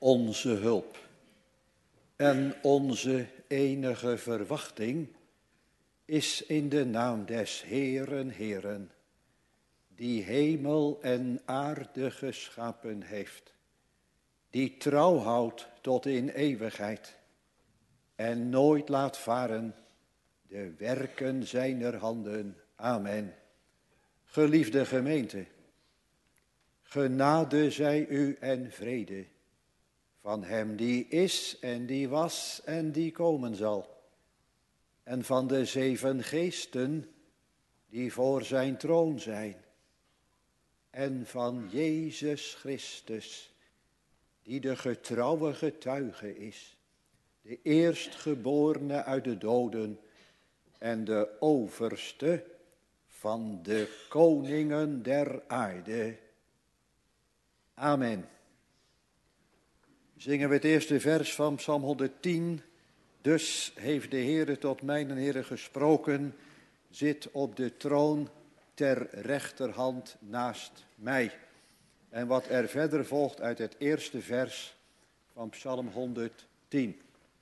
onze hulp en onze enige verwachting is in de naam des Heeren, Heeren, die hemel en aarde geschapen heeft, die trouw houdt tot in eeuwigheid en nooit laat varen de werken zijner handen. Amen. Geliefde gemeente, genade zij u en vrede van hem die is en die was en die komen zal, en van de 7 geesten die voor zijn troon zijn, en van Jezus Christus, die de getrouwe getuige is, de eerstgeborene uit de doden en de overste van de koningen der aarde. Amen. Zingen we het eerste vers van Psalm 110. Dus heeft de Heere tot mijn Heere gesproken, zit op de troon ter rechterhand naast mij. En wat er verder volgt uit het eerste vers van Psalm 110.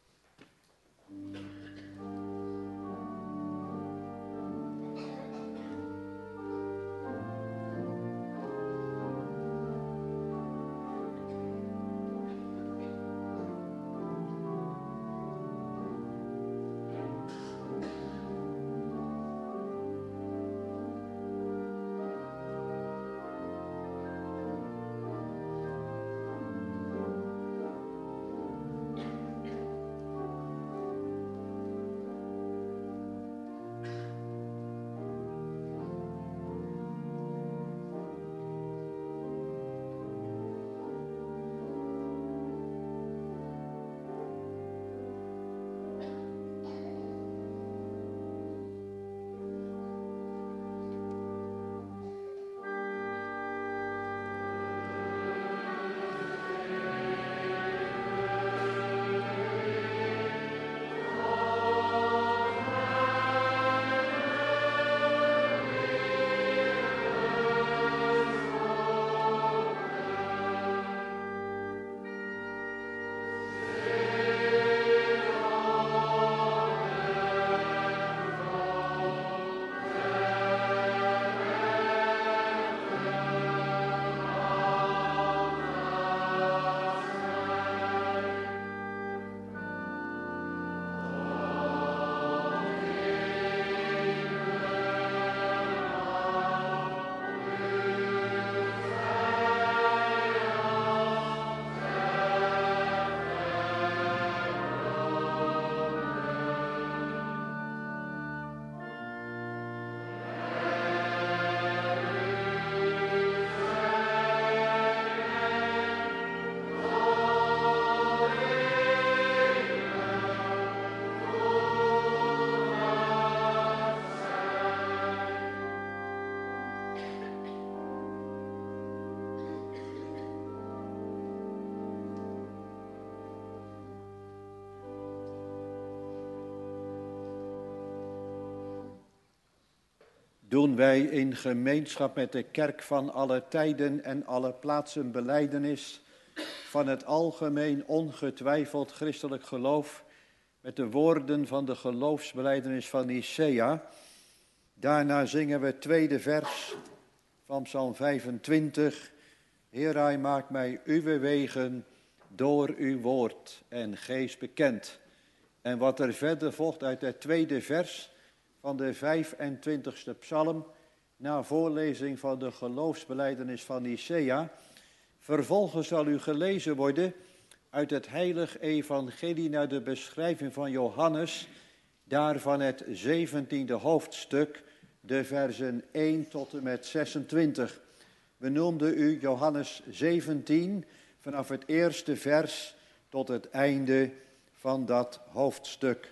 Doen wij in gemeenschap met de kerk van alle tijden en alle plaatsen belijdenis van het algemeen ongetwijfeld christelijk geloof met de woorden van de geloofsbelijdenis van Nicea. Daarna zingen we het tweede vers van Psalm 25. Heer, maak mij uw wegen door uw woord en geest bekend. En wat er verder volgt uit het tweede vers van de 25e psalm, na voorlezing van de geloofsbelijdenis van Nicea. Vervolgens zal u gelezen worden uit het heilig evangelie naar de beschrijving van Johannes, daarvan het 17e hoofdstuk, de versen 1 tot en met 26. We noemden u Johannes 17 vanaf het eerste vers tot het einde van dat hoofdstuk.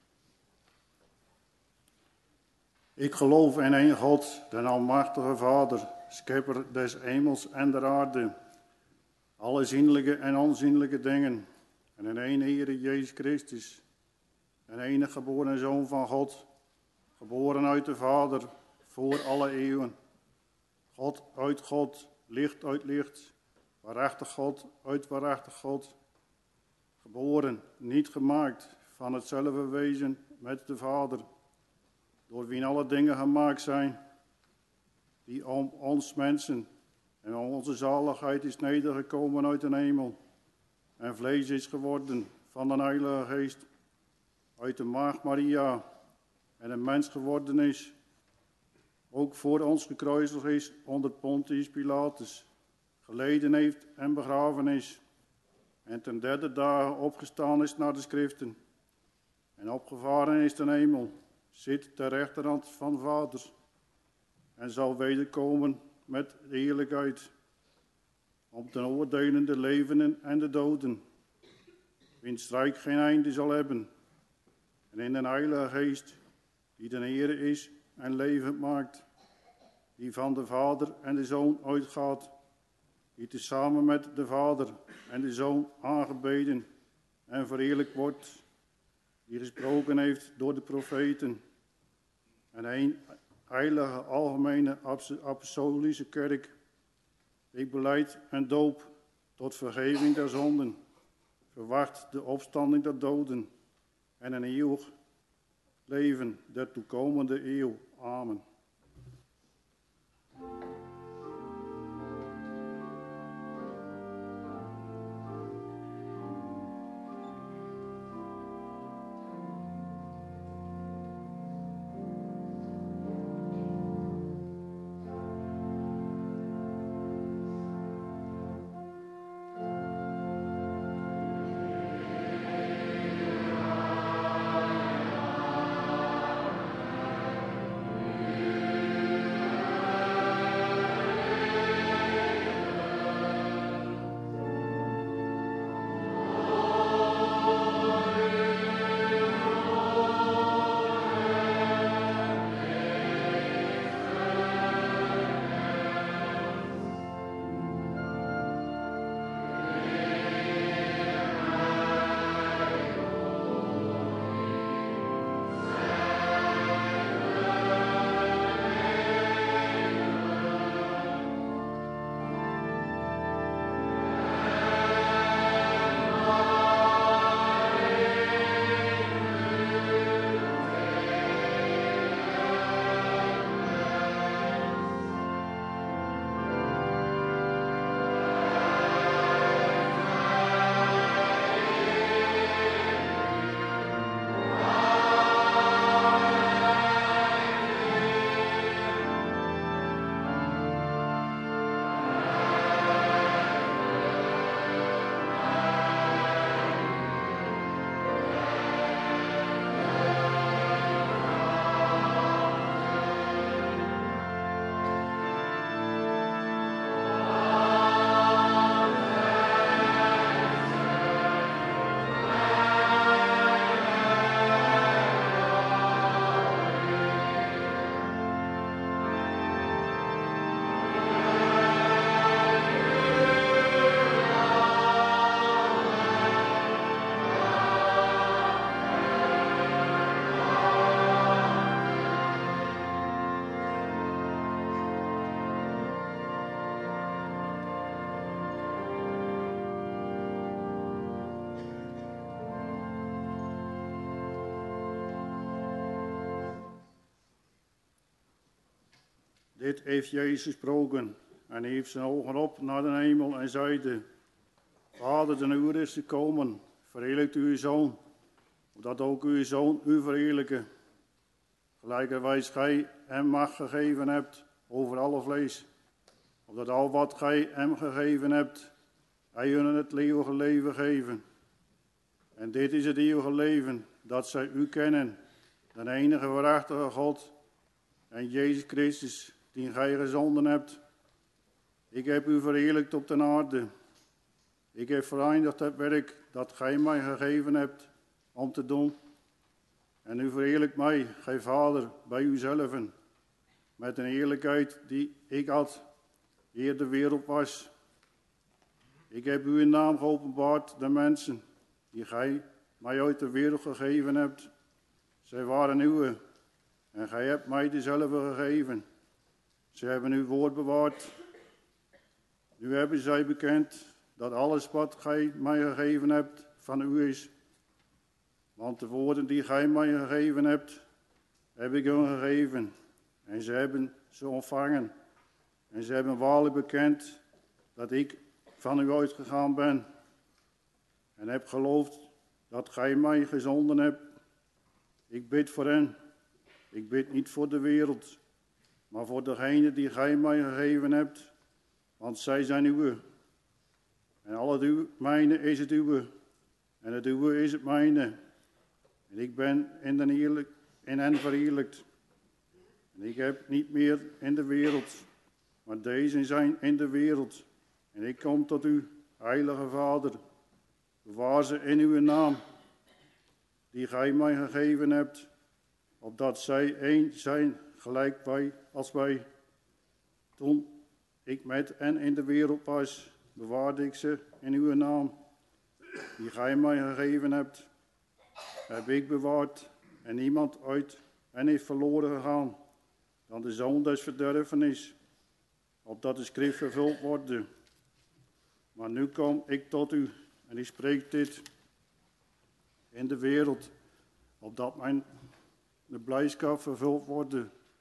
Ik geloof in één God, de almachtige Vader, schepper des hemels en der aarde, alle zienlijke en onzienlijke dingen, en in één Heere Jezus Christus, een enige geboren Zoon van God, geboren uit de Vader, voor alle eeuwen. God uit God, licht uit licht, waarachtig God, uit waarachtig God, geboren, niet gemaakt, van hetzelfde wezen met de Vader, door wie alle dingen gemaakt zijn, die om ons mensen en om onze zaligheid is nedergekomen uit de hemel, en vlees is geworden van de Heilige Geest, uit de maagd Maria, en een mens geworden is, ook voor ons gekruisigd is onder Pontius Pilatus, geleden heeft en begraven is, en ten derde dagen opgestaan is naar de schriften, en opgevaren is ten hemel, zit ter rechterhand van Vader, en zal wederkomen met de heerlijkheid, om te oordelen de levenden en de doden, wiens strijk geen einde zal hebben, en in de Heilige Geest, die de Heer is en levend maakt, die van de Vader en de Zoon uitgaat, die tezamen met de Vader en de Zoon aangebeden en verheerlijkt wordt, die gesproken heeft door de profeten, en een heilige algemene apostolische kerk, ik belijd en doop tot vergeving der zonden, verwacht de opstanding der doden en een eeuwig leven der toekomende eeuw. Amen. Dit heeft Jezus gesproken en heeft zijn ogen op naar de hemel en zeide: Vader, de uur is gekomen, verheerlijkt uw Zoon, opdat ook uw Zoon u verheerlijke. Gelijkerwijs gij hem macht gegeven hebt over alle vlees, opdat al wat gij hem gegeven hebt, hij hun het eeuwige leven geven. En dit is het eeuwige leven, dat zij u kennen, de enige waarachtige God en Jezus Christus, die gij gezonden hebt. Ik heb u verheerlijkt op de aarde. Ik heb vereindigd het werk dat gij mij gegeven hebt om te doen. En u verheerlijkt mij, gij Vader, bij uzelven, met een heerlijkheid die ik had, eer de wereld was. Ik heb u in naam geopenbaard de mensen, die gij mij uit de wereld gegeven hebt. Zij waren uwe, en gij hebt mij dezelfde gegeven. Ze hebben uw woord bewaard. Nu hebben zij bekend dat alles wat gij mij gegeven hebt van u is. Want de woorden die gij mij gegeven hebt, heb ik hun gegeven. En ze hebben ze ontvangen. En ze hebben waarlijk bekend dat ik van u uitgegaan ben. En heb geloofd dat gij mij gezonden hebt. Ik bid voor hen. Ik bid niet voor de wereld, maar voor degene die gij mij gegeven hebt. Want zij zijn uwe. En al het mijne is het uwe. En het uwe is het mijne. En ik ben in hen verheerlijkt. En ik heb niet meer in de wereld, maar deze zijn in de wereld. En ik kom tot u, heilige Vader. Bewaar ze in uw naam, die gij mij gegeven hebt, opdat zij één zijn, gelijk wij als wij. Toen ik met hen in de wereld was, bewaarde ik ze in uw naam, die gij mij gegeven hebt, heb ik bewaard, en niemand uit hen is verloren gegaan, dan de zoon des verderfenis, opdat de schrift vervuld wordt. Maar nu kom ik tot u, en ik spreek dit in de wereld, opdat de blijdschap vervuld wordt.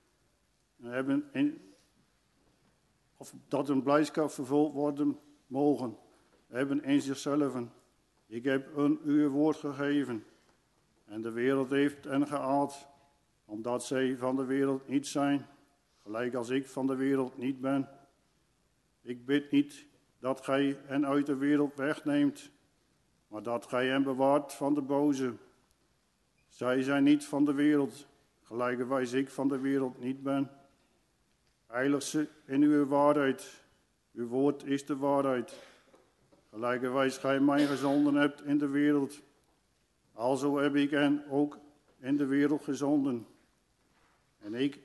Of dat een blijdschap vervuld worden mogen, hebben in zichzelf. Ik heb hun uw woord gegeven, en de wereld heeft hen gehaat, omdat zij van de wereld niet zijn, gelijk als ik van de wereld niet ben. Ik bid niet dat gij hen uit de wereld wegneemt, maar dat gij hen bewaart van de boze. Zij zijn niet van de wereld, gelijkerwijs ik van de wereld niet ben. Heilig ze in uw waarheid. Uw woord is de waarheid. Gelijkerwijs gij mij gezonden hebt in de wereld. Alzo heb ik hen ook in de wereld gezonden. En ik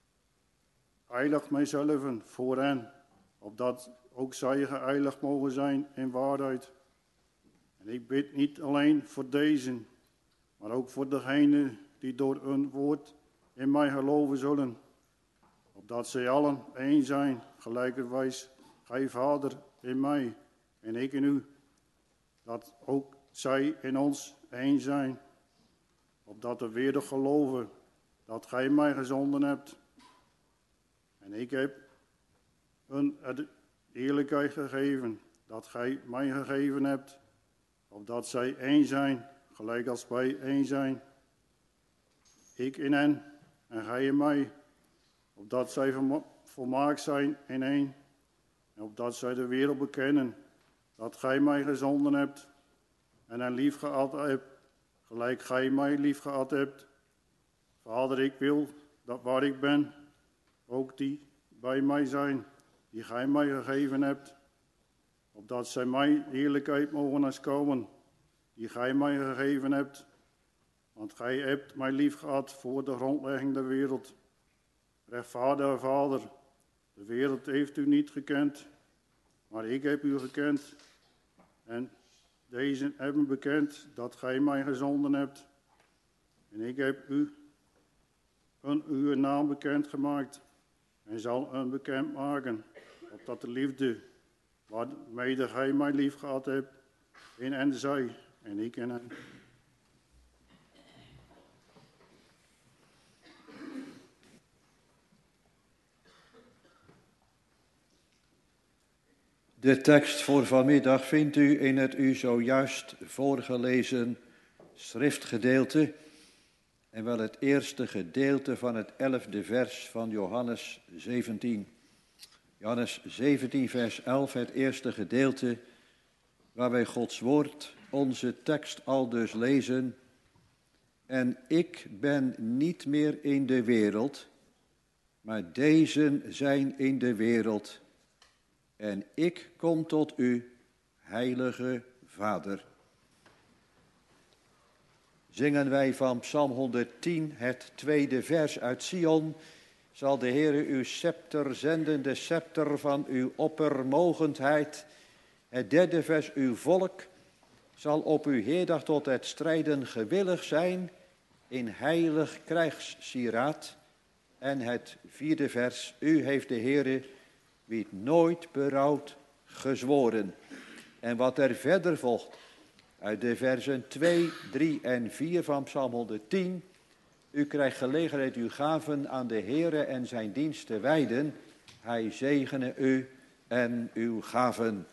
heilig mijzelf voor hen, opdat ook zij geheiligd mogen zijn in waarheid. En ik bid niet alleen voor deze, maar ook voor degenen die door hun woord in mij geloven zullen, opdat zij allen één zijn, gelijkerwijs gij Vader in mij en ik in u, dat ook zij in ons één zijn, opdat we weer geloven dat gij mij gezonden hebt. En ik heb hun de eerlijkheid gegeven, dat gij mij gegeven hebt, opdat zij één zijn, gelijk als wij één zijn. Ik in hen en gij in mij, opdat zij volmaakt zijn in één, en opdat zij de wereld bekennen, dat gij mij gezonden hebt en hen lief gehad hebt, gelijk gij mij lief gehad hebt. Vader, ik wil dat waar ik ben, ook die bij mij zijn, die gij mij gegeven hebt, opdat zij mij heerlijkheid mogen aanschouwen, die gij mij gegeven hebt. Want gij hebt mij lief gehad voor de grondlegging der wereld. Rechtvaardige Vader, de wereld heeft u niet gekend, maar ik heb u gekend. En deze hebben bekend dat gij mij gezonden hebt. En ik heb uw naam bekend gemaakt en zal hem bekend maken, opdat de liefde waarmede gij mij lief gehad hebt, in hen zij en ik in hen. De tekst voor vanmiddag vindt u in het u zojuist voorgelezen schriftgedeelte, en wel het eerste gedeelte van het 11e vers van Johannes 17. Johannes 17 vers 11, het eerste gedeelte, waar wij Gods woord, onze tekst aldus lezen. En ik ben niet meer in de wereld, maar deze zijn in de wereld. En ik kom tot u, heilige Vader. Zingen wij van Psalm 110, het tweede vers uit Sion. Zal de Heere uw scepter zenden, de scepter van uw oppermogendheid. Het derde vers, uw volk zal op uw heerdag tot het strijden gewillig zijn in heilig krijgssieraad. En het vierde vers, u heeft de Heere, wie het nooit berouwt, gezworen. En wat er verder volgt, uit de versen 2, 3 en 4 van Psalm 110. U krijgt gelegenheid uw gaven aan de Heere en zijn dienst te wijden. Hij zegene u en uw gaven.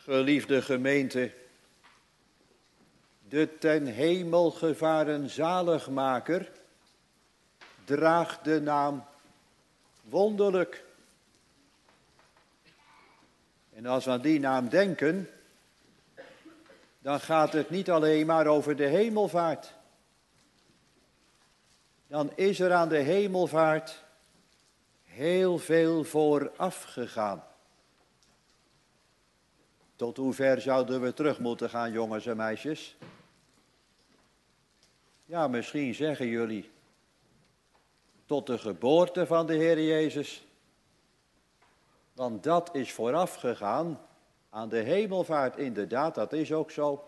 Geliefde gemeente, de ten hemel gevaren zaligmaker draagt de naam wonderlijk. En als we aan die naam denken, dan gaat het niet alleen maar over de hemelvaart. Dan is er aan de hemelvaart heel veel vooraf gegaan. Tot hoe ver zouden we terug moeten gaan, jongens en meisjes? Ja, misschien zeggen jullie tot de geboorte van de Heer Jezus. Want dat is vooraf gegaan aan de hemelvaart. Inderdaad, dat is ook zo.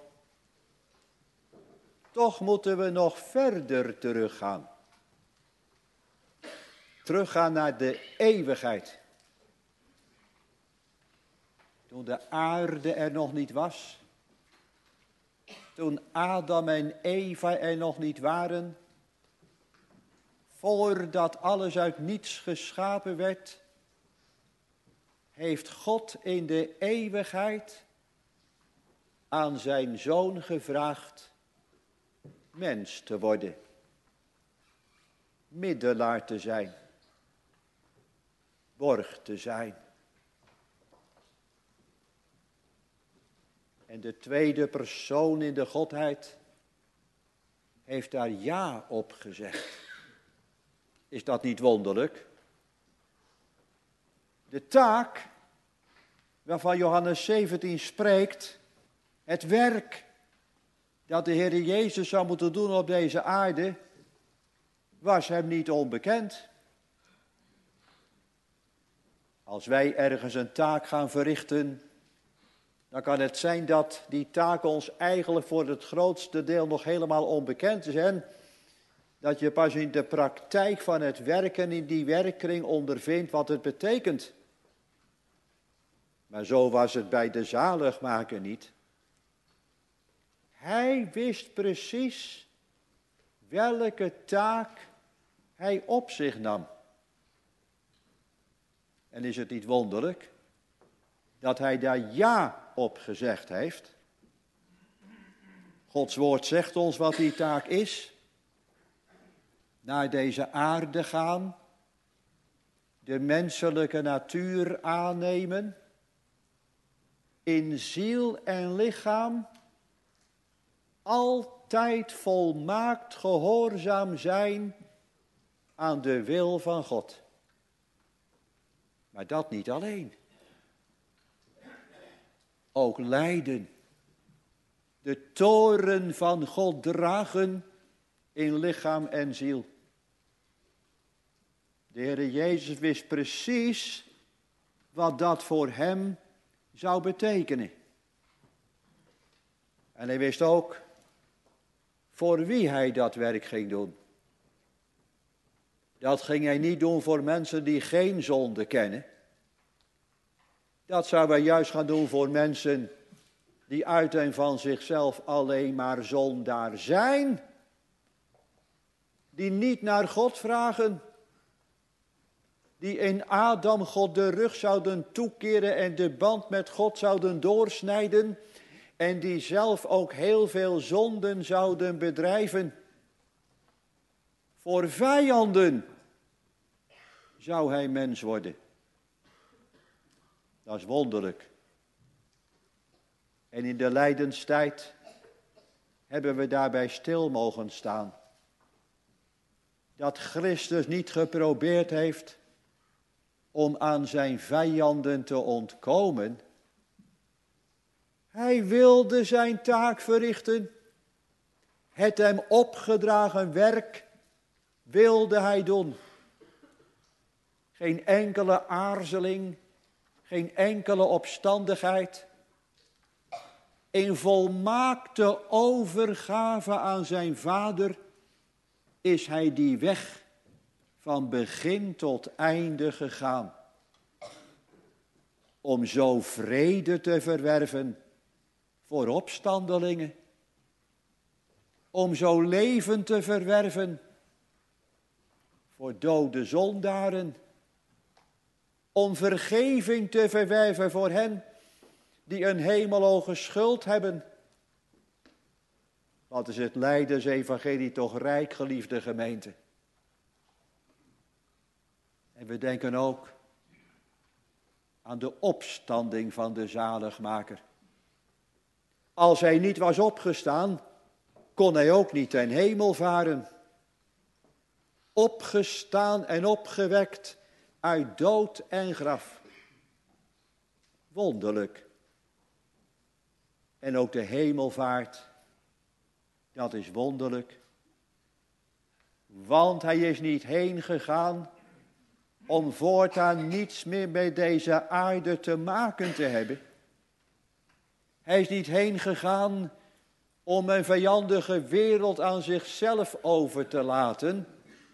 Toch moeten we nog verder teruggaan. Teruggaan naar de eeuwigheid. Toen de aarde er nog niet was. Toen Adam en Eva er nog niet waren. Voordat alles uit niets geschapen werd. Heeft God in de eeuwigheid aan zijn Zoon gevraagd mens te worden. Middelaar te zijn. Borg te zijn. En de tweede persoon in de Godheid heeft daar ja op gezegd. Is dat niet wonderlijk? De taak waarvan Johannes 17 spreekt, het werk dat de Heer Jezus zou moeten doen op deze aarde, was hem niet onbekend. Als wij ergens een taak gaan verrichten, dan kan het zijn dat die taak ons eigenlijk voor het grootste deel nog helemaal onbekend is. En dat je pas in de praktijk van het werken in die werkkring ondervindt wat het betekent. Maar zo was het bij de zaligmaker niet. Hij wist precies welke taak hij op zich nam. En is het niet wonderlijk dat hij daar ja op gezegd heeft? Gods woord zegt ons wat die taak is. Naar deze aarde gaan, de menselijke natuur aannemen, in ziel en lichaam altijd volmaakt gehoorzaam zijn aan de wil van God. Maar dat niet alleen. Ook lijden. De toorn van God dragen in lichaam en ziel. De Heer Jezus wist precies wat dat voor hem zou betekenen. En hij wist ook voor wie hij dat werk ging doen. Dat ging hij niet doen voor mensen die geen zonde kennen. Dat zou hij juist gaan doen voor mensen die uit en van zichzelf alleen maar zondaar zijn. Die niet naar God vragen. Die in Adam God de rug zouden toekeren en de band met God zouden doorsnijden. En die zelf ook heel veel zonden zouden bedrijven. Voor vijanden zou hij mens worden. Dat is wonderlijk. En in de lijdenstijd hebben we daarbij stil mogen staan. Dat Christus niet geprobeerd heeft om aan zijn vijanden te ontkomen. Hij wilde zijn taak verrichten. Het hem opgedragen werk wilde hij doen. Geen enkele aarzeling, geen enkele opstandigheid. In volmaakte overgave aan zijn Vader is hij die weg van begin tot einde gegaan. Om zo vrede te verwerven voor opstandelingen. Om zo leven te verwerven voor dode zondaren. Om vergeving te verwerven voor hen die een hemelhoge schuld hebben. Wat is het lijdensevangelie toch rijk, geliefde gemeente. En we denken ook aan de opstanding van de zaligmaker. Als hij niet was opgestaan, kon hij ook niet ten hemel varen. Opgestaan en opgewekt uit dood en graf. Wonderlijk. En ook de hemelvaart, dat is wonderlijk. Want hij is niet heen gegaan om voortaan niets meer met deze aarde te maken te hebben. Hij is niet heen gegaan om een vijandige wereld aan zichzelf over te laten.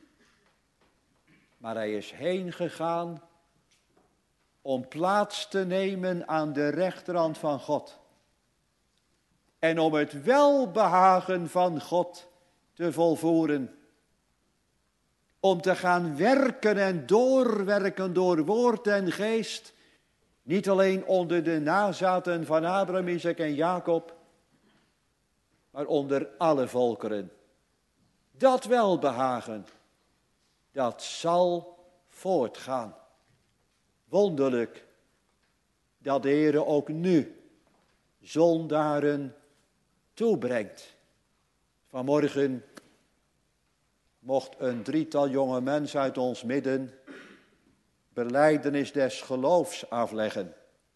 Maar hij is heen gegaan om plaats te nemen aan de rechterhand van God. En om het welbehagen van God te volvoeren. Om te gaan werken en doorwerken door woord en geest. Niet alleen onder de nazaten van Abraham, Isaac en Jacob. Maar onder alle volkeren. Dat welbehagen, dat zal voortgaan. Wonderlijk dat de Heer ook nu zondaren toebrengt. Vanmorgen mocht een drietal jonge mensen uit ons midden belijdenis des geloofs afleggen.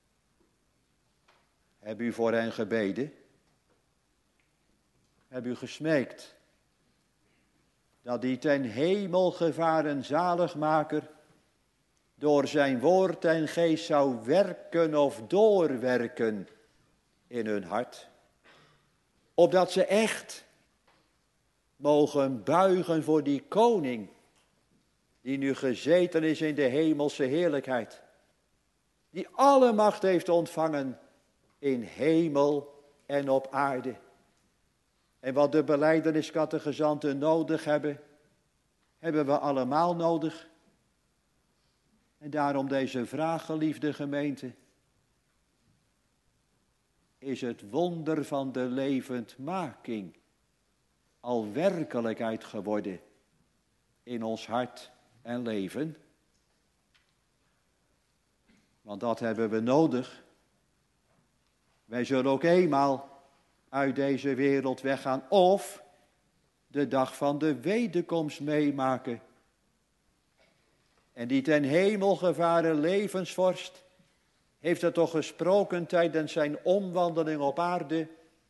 Heb u voor hen gebeden? Heb u gesmeekt dat die ten hemel gevaren zaligmaker door zijn woord en geest zou werken of doorwerken in hun hart? Opdat ze echt mogen buigen voor die koning die nu gezeten is in de hemelse heerlijkheid. Die alle macht heeft ontvangen in hemel en op aarde. En wat de belijdeniscategizanten nodig hebben, hebben we allemaal nodig. En daarom deze vraag, geliefde gemeente. Is het wonder van de levendmaking al werkelijkheid geworden in ons hart en leven? Want dat hebben we nodig. Wij zullen ook eenmaal uit deze wereld weggaan of de dag van de wederkomst meemaken. En die ten hemel gevaren levensvorst heeft er toch gesproken tijdens zijn omwandeling op aarde.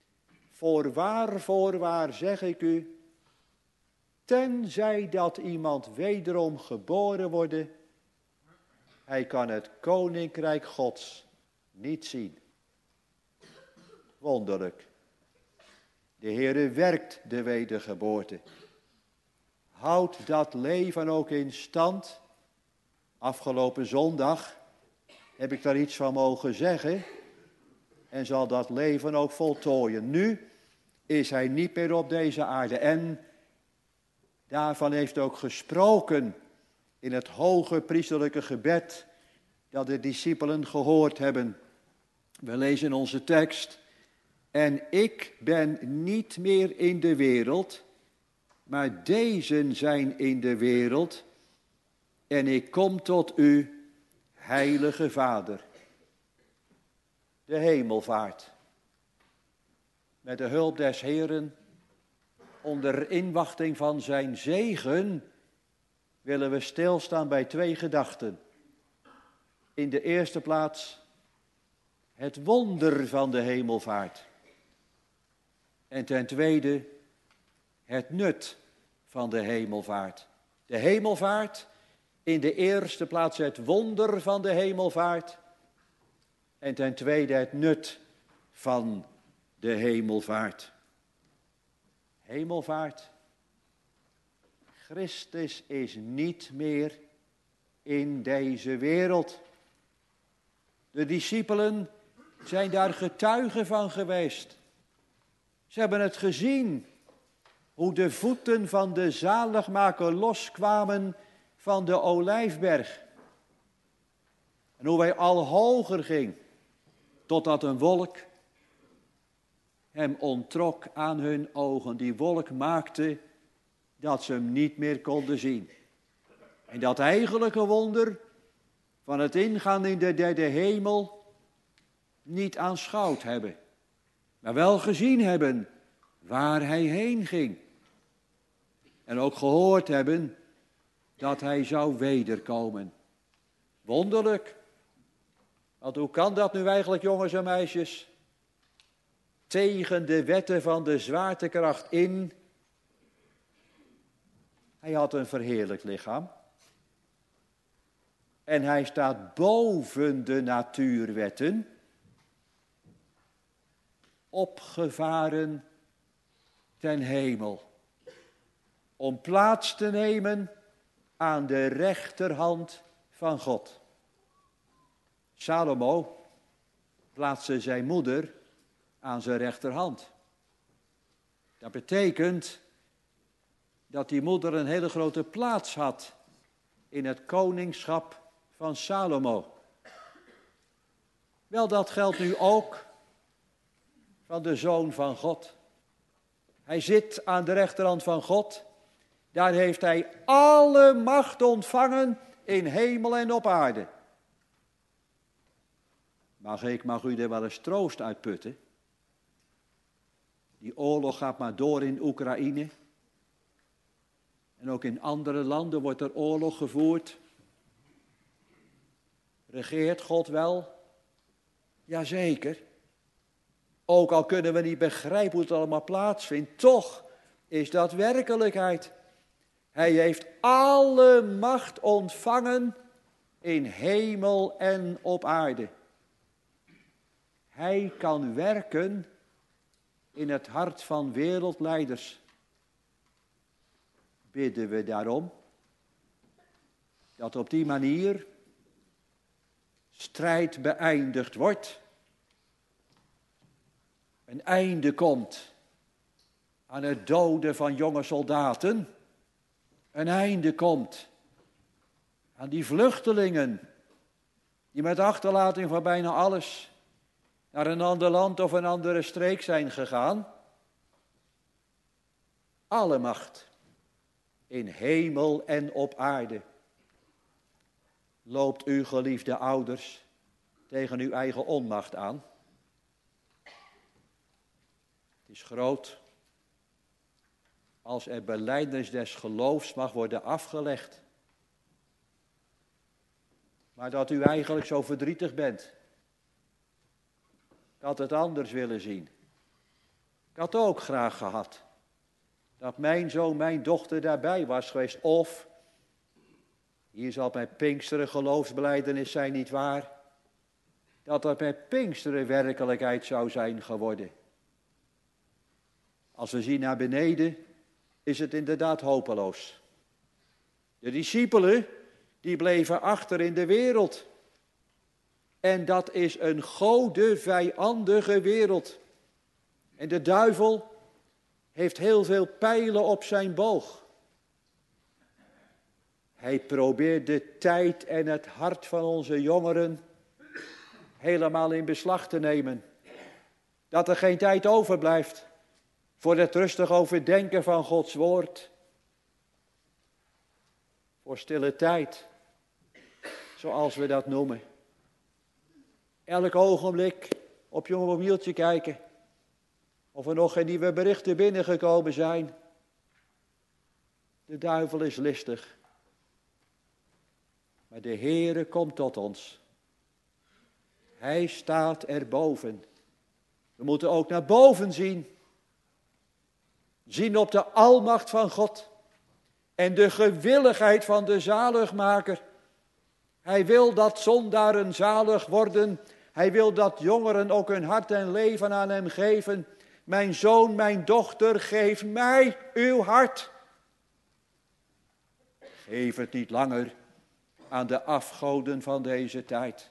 Voorwaar zeg ik u, tenzij dat iemand wederom geboren worden, hij kan het koninkrijk Gods niet zien. Wonderlijk. De Heere werkt de wedergeboorte. Houdt dat leven ook in stand. Afgelopen zondag heb ik daar iets van mogen zeggen. En zal dat leven ook voltooien. Nu is hij niet meer op deze aarde. En daarvan heeft ook gesproken in het hoge priesterlijke gebed dat de discipelen gehoord hebben. We lezen in onze tekst. En ik ben niet meer in de wereld, maar deze zijn in de wereld. En ik kom tot u, heilige Vader. De hemelvaart. Met de hulp des Heeren, onder inwachting van zijn zegen, willen we stilstaan bij twee gedachten. In de eerste plaats het wonder van de hemelvaart. En ten tweede het nut van de hemelvaart. De hemelvaart, in de eerste plaats het wonder van de hemelvaart. En ten tweede het nut van de hemelvaart. Hemelvaart. Christus is niet meer in deze wereld. De discipelen zijn daar getuigen van geweest. Ze hebben het gezien, hoe de voeten van de zaligmaker loskwamen van de Olijfberg. En hoe hij al hoger ging. totdat een wolk hem onttrok aan hun ogen. Die wolk maakte dat ze hem niet meer konden zien. En dat eigenlijke wonder van het ingaan in de derde hemel niet aanschouwd hebben, maar wel gezien hebben waar hij heen ging. En ook gehoord hebben dat hij zou wederkomen. Wonderlijk. Want hoe kan dat nu eigenlijk, jongens en meisjes? Tegen de wetten van de zwaartekracht in. Hij had een verheerlijkt lichaam. En hij staat boven de natuurwetten. Opgevaren ten hemel. Om plaats te nemen aan de rechterhand van God. Salomo plaatste zijn moeder aan zijn rechterhand. Dat betekent dat die moeder een hele grote plaats had in het koningschap van Salomo. Wel, dat geldt nu ook van de Zoon van God. Hij zit aan de rechterhand van God. Daar heeft hij alle macht ontvangen in hemel en op aarde. Mag u er wel eens troost uitputten? Die oorlog gaat maar door in Oekraïne. En ook in andere landen wordt er oorlog gevoerd. Regeert God wel? Jazeker. Ook al kunnen we niet begrijpen hoe het allemaal plaatsvindt, toch is dat werkelijkheid. Hij heeft alle macht ontvangen in hemel en op aarde. Hij kan werken in het hart van wereldleiders. Bidden we daarom dat op die manier strijd beëindigd wordt. Een einde komt aan het doden van jonge soldaten. Een einde komt aan die vluchtelingen die met achterlating van bijna alles naar een ander land of een andere streek zijn gegaan. Alle macht in hemel en op aarde. Loopt u, geliefde ouders, tegen uw eigen onmacht aan? Het is groot als er belijdenis des geloofs mag worden afgelegd. Maar dat u eigenlijk zo verdrietig bent. Ik had het anders willen zien. Ik had ook graag gehad dat mijn zoon, mijn dochter daarbij was geweest. Of, hier zal bij Pinksteren geloofsbelijdenis zijn, niet waar? Dat dat bij Pinksteren werkelijkheid zou zijn geworden. Als we zien naar beneden, is het inderdaad hopeloos. De discipelen, die bleven achter in de wereld. En dat is een godenvijandige wereld. En de duivel heeft heel veel pijlen op zijn boog. Hij probeert de tijd en het hart van onze jongeren helemaal in beslag te nemen. Dat er geen tijd overblijft voor het rustig overdenken van Gods woord. Voor stille tijd, zoals we dat noemen. Elk ogenblik op je mobieltje kijken. Of er nog geen nieuwe berichten binnengekomen zijn. De duivel is listig. Maar de Heere komt tot ons. Hij staat erboven. We moeten ook naar boven zien. Zien op de almacht van God. En de gewilligheid van de zaligmaker. Hij wil dat zondaren zalig worden. Hij wil dat jongeren ook hun hart en leven aan hem geven. Mijn zoon, mijn dochter, geef mij uw hart. Geef het niet langer aan de afgoden van deze tijd.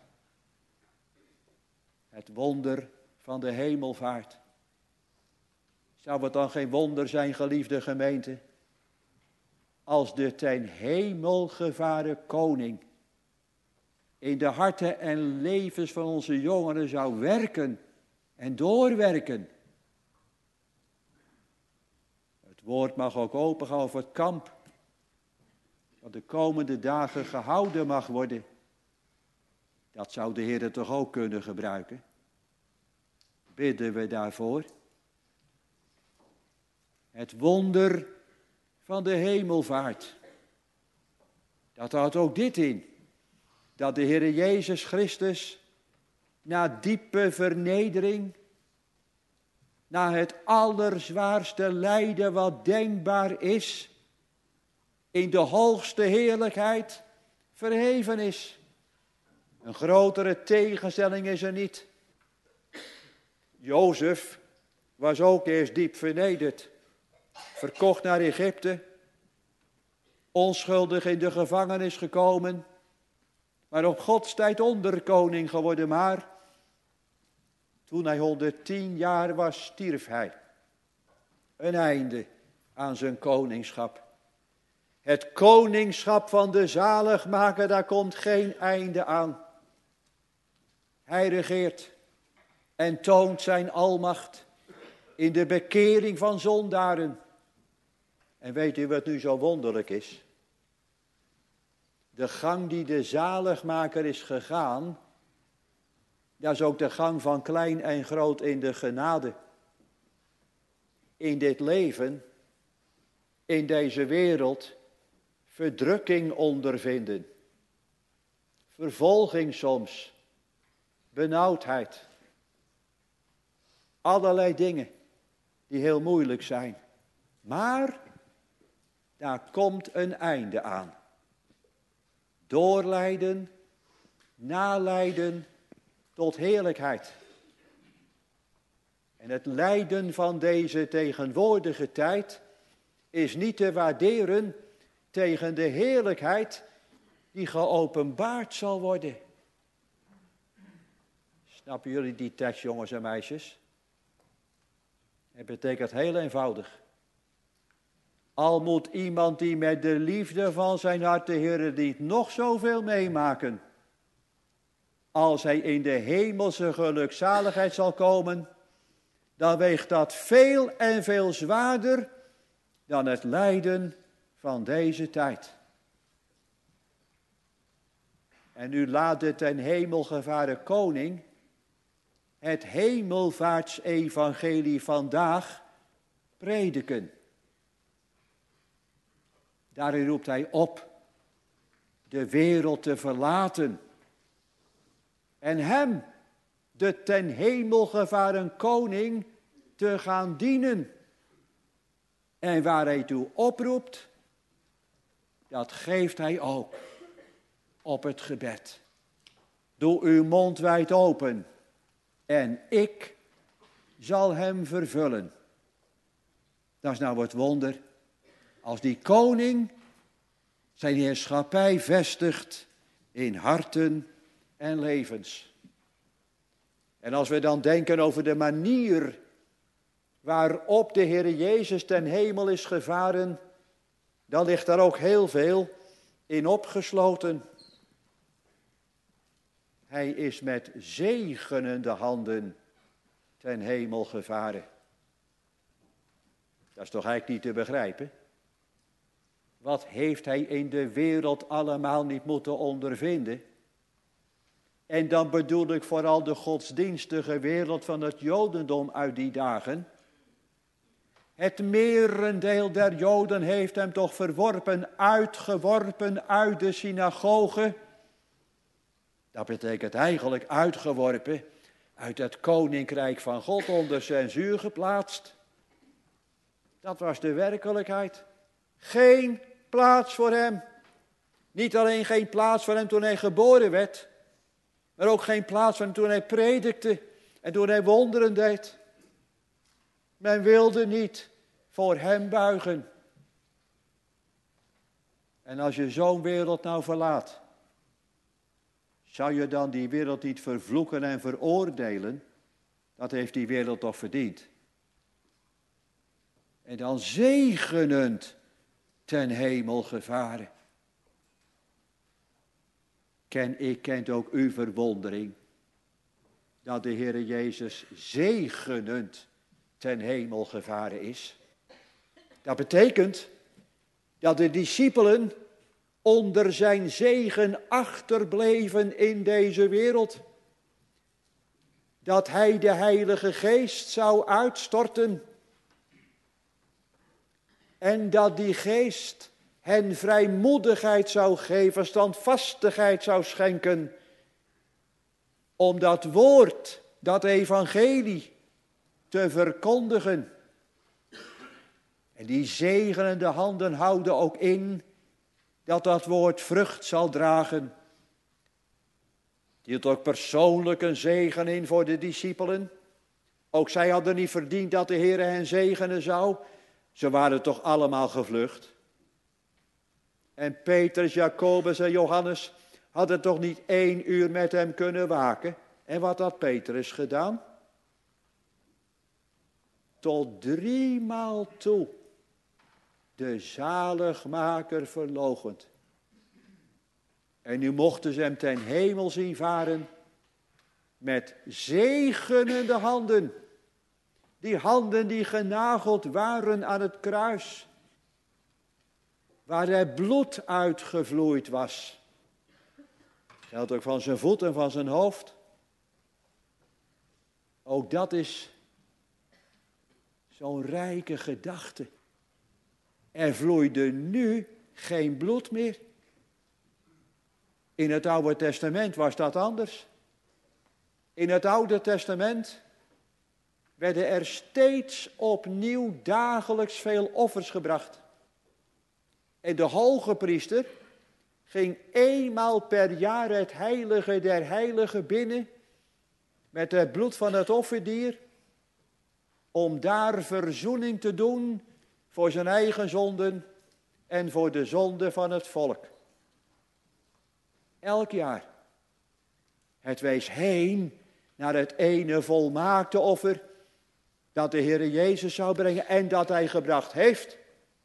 Het wonder van de hemelvaart. Zou het dan geen wonder zijn, geliefde gemeente, als de ten hemel gevaren koning in de harten en levens van onze jongeren zou werken en doorwerken. Het woord mag ook opengaan over het kamp, wat de komende dagen gehouden mag worden. Dat zou de Heer toch ook kunnen gebruiken. Bidden we daarvoor. Het wonder van de hemelvaart. Dat houdt ook dit in. Dat de Heer Jezus Christus na diepe vernedering, na het allerzwaarste lijden wat denkbaar is, in de hoogste heerlijkheid verheven is. Een grotere tegenstelling is er niet. Jozef was ook eerst diep vernederd, verkocht naar Egypte, onschuldig in de gevangenis gekomen, maar op Gods tijd onderkoning geworden. Maar toen hij 110 jaar was, stierf hij. Een einde aan zijn koningschap. Het koningschap van de zaligmaker, daar komt geen einde aan. Hij regeert en toont zijn almacht in de bekering van zondaren. En weet u wat nu zo wonderlijk is? De gang die de zaligmaker is gegaan, dat is ook de gang van klein en groot in de genade. In dit leven, in deze wereld, verdrukking ondervinden. Vervolging soms, benauwdheid. Allerlei dingen die heel moeilijk zijn. Maar daar komt een einde aan. Doorlijden, nalijden tot heerlijkheid. En het lijden van deze tegenwoordige tijd is niet te waarderen tegen de heerlijkheid die geopenbaard zal worden. Snappen jullie die tekst, jongens en meisjes? Het betekent heel eenvoudig. Al moet iemand die met de liefde van zijn hart de Heere dient nog zoveel meemaken. Als hij in de hemelse gelukzaligheid zal komen, dan weegt dat veel en veel zwaarder dan het lijden van deze tijd. En nu laat de ten hemel gevaren koning het hemelvaartsevangelie vandaag prediken. Daarin roept hij op de wereld te verlaten en hem, de ten hemel gevaren koning, te gaan dienen. En waar hij toe oproept, dat geeft hij ook op het gebed. Doe uw mond wijd open en ik zal hem vervullen. Dat is nou het wonder. Als die koning zijn heerschappij vestigt in harten en levens. En als we dan denken over de manier waarop de Heer Jezus ten hemel is gevaren, dan ligt daar ook heel veel in opgesloten. Hij is met zegenende handen ten hemel gevaren. Dat is toch eigenlijk niet te begrijpen? Wat heeft hij in de wereld allemaal niet moeten ondervinden? En dan bedoel ik vooral de godsdienstige wereld van het Jodendom uit die dagen. Het merendeel der Joden heeft hem toch uitgeworpen uit de synagoge. Dat betekent eigenlijk uitgeworpen, uit het koninkrijk van God onder censuur geplaatst. Dat was de werkelijkheid. Geen plaats voor hem. Niet alleen geen plaats voor hem toen hij geboren werd, maar ook geen plaats voor hem toen hij predikte en toen hij wonderen deed. Men wilde niet voor hem buigen. En als je zo'n wereld nou verlaat, zou je dan die wereld niet vervloeken en veroordelen? Dat heeft die wereld toch verdiend. En dan zegenend ten hemel gevaren. kent ook uw verwondering dat de Heere Jezus zegenend ten hemel gevaren is. Dat betekent dat de discipelen onder zijn zegen achterbleven in deze wereld. Dat hij de Heilige Geest zou uitstorten. En dat die Geest hen vrijmoedigheid zou geven, standvastigheid zou schenken. Om dat woord, dat evangelie, te verkondigen. En die zegenende handen houden ook in dat dat woord vrucht zal dragen. Het hield ook persoonlijk een zegen in voor de discipelen. Ook zij hadden niet verdiend dat de Heer hen zegenen zou. Ze waren toch allemaal gevlucht. En Petrus, Jacobus en Johannes hadden toch niet 1 uur met hem kunnen waken. En wat had Petrus gedaan? Tot 3 maal toe de zaligmaker verloochend. En nu mochten ze hem ten hemel zien varen met zegenende handen. Die handen die genageld waren aan het kruis. Waar het bloed uitgevloeid was. Dat geldt ook van zijn voet en van zijn hoofd. Ook dat is zo'n rijke gedachte. Er vloeide nu geen bloed meer. In het Oude Testament was dat anders. In het Oude Testament werden er steeds opnieuw dagelijks veel offers gebracht. En de hoge priester ging 1 maal per jaar het heilige der heiligen binnen met het bloed van het offerdier, om daar verzoening te doen voor zijn eigen zonden en voor de zonde van het volk. Elk jaar. Het wees heen naar het ene volmaakte offer dat de Heere Jezus zou brengen en dat hij gebracht heeft.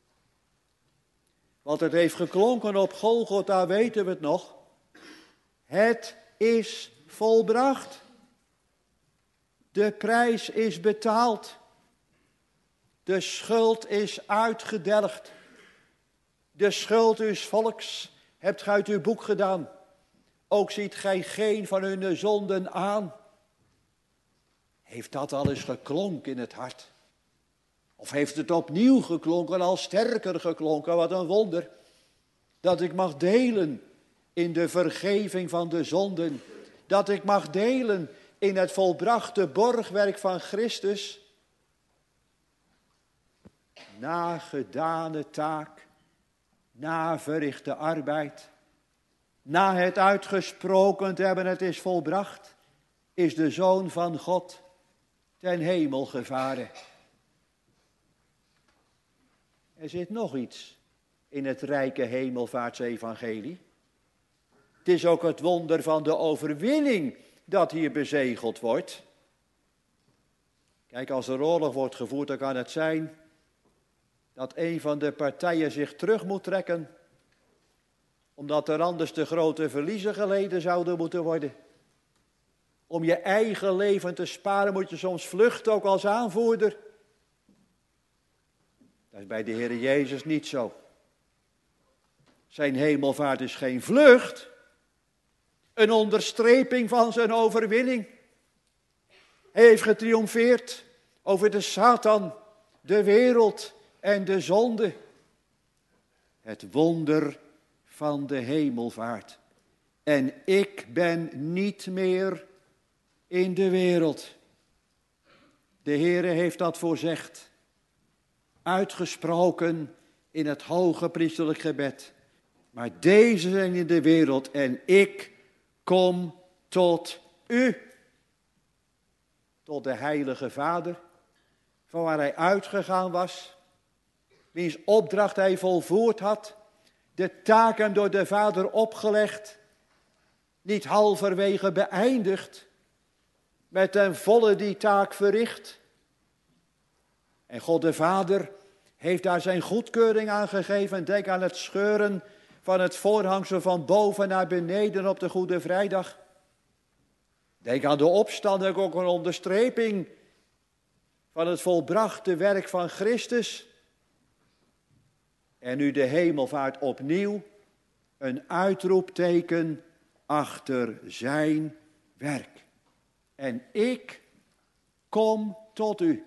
Want het heeft geklonken op Golgotha, weten we het nog. Het is volbracht. De prijs is betaald. De schuld is uitgedelgd. De schuld uws volks hebt gij uit uw boek gedaan. Ook ziet gij geen van hun zonden aan. Heeft dat al eens geklonken in het hart? Of heeft het opnieuw geklonken, al sterker geklonken? Wat een wonder. Dat ik mag delen in de vergeving van de zonden. Dat ik mag delen in het volbrachte borgwerk van Christus. Na gedane taak, na verrichte arbeid, na het uitgesproken te hebben, het is volbracht, is de Zoon van God ten hemel gevaren. Er zit nog iets in het rijke hemelvaartsevangelie. Het is ook het wonder van de overwinning dat hier bezegeld wordt. Kijk, als er oorlog wordt gevoerd, dan kan het zijn dat een van de partijen zich terug moet trekken, omdat er anders de grote verliezen geleden zouden moeten worden. Om je eigen leven te sparen moet je soms vluchten, ook als aanvoerder. Dat is bij de Heer Jezus niet zo. Zijn hemelvaart is geen vlucht, een onderstreping van zijn overwinning. Hij heeft getriomfeerd over de Satan, de wereld en de zonde. Het wonder van de hemelvaart. En ik ben niet meer in de wereld. De Heere heeft dat voorzegd. Uitgesproken in het hoge priesterlijk gebed. Maar deze zijn in de wereld en ik kom tot u. Tot de heilige Vader, van waar hij uitgegaan was. Wiens opdracht hij volvoerd had. De taak hem door de Vader opgelegd. Niet halverwege beëindigd. Met ten volle die taak verricht. En God de Vader heeft daar zijn goedkeuring aan gegeven. Denk aan het scheuren van het voorhangsel van boven naar beneden op de Goede Vrijdag. Denk aan de opstanding, ook een onderstreping van het volbrachte werk van Christus. En nu de hemelvaart opnieuw, een uitroepteken achter zijn werk. En ik kom tot u.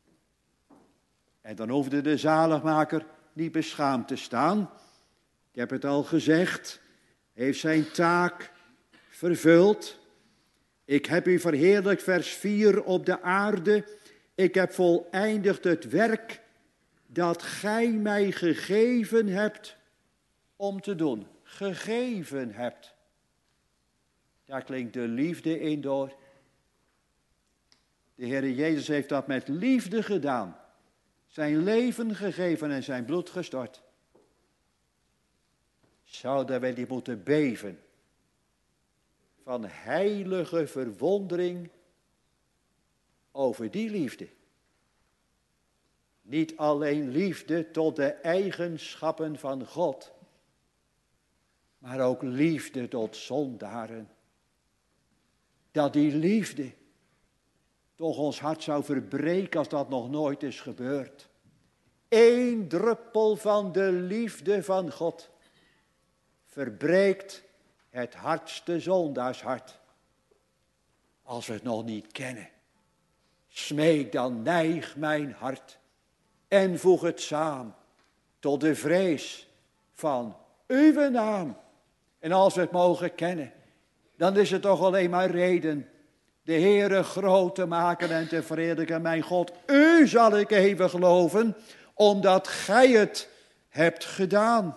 En dan hoefde de zaligmaker niet beschaamd te staan. Ik heb het al gezegd, heeft zijn taak vervuld. Ik heb u verheerlijkt, vers 4, op de aarde. Ik heb voleindigd het werk dat gij mij gegeven hebt om te doen. Gegeven hebt. Daar klinkt de liefde in door. De Heer Jezus heeft dat met liefde gedaan. Zijn leven gegeven en zijn bloed gestort. Zouden wij niet moeten beven van heilige verwondering over die liefde. Niet alleen liefde tot de eigenschappen van God, maar ook liefde tot zondaren. Dat die liefde toch ons hart zou verbreken als dat nog nooit is gebeurd. 1 druppel van de liefde van God verbreekt het hardste zondaarshart. Als we het nog niet kennen, smeek dan neig mijn hart en voeg het samen tot de vrees van uw naam. En als we het mogen kennen, dan is het toch alleen maar reden de Heere groot te maken en te verheerlijken. Mijn God, u zal ik eeuwig geloven, omdat gij het hebt gedaan.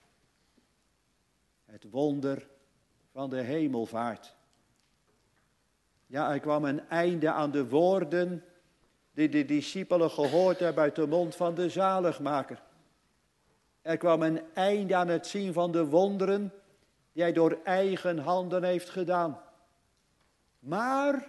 Het wonder van de hemelvaart. Ja, er kwam een einde aan de woorden die de discipelen gehoord hebben uit de mond van de zaligmaker. Er kwam een einde aan het zien van de wonderen die hij door eigen handen heeft gedaan. Maar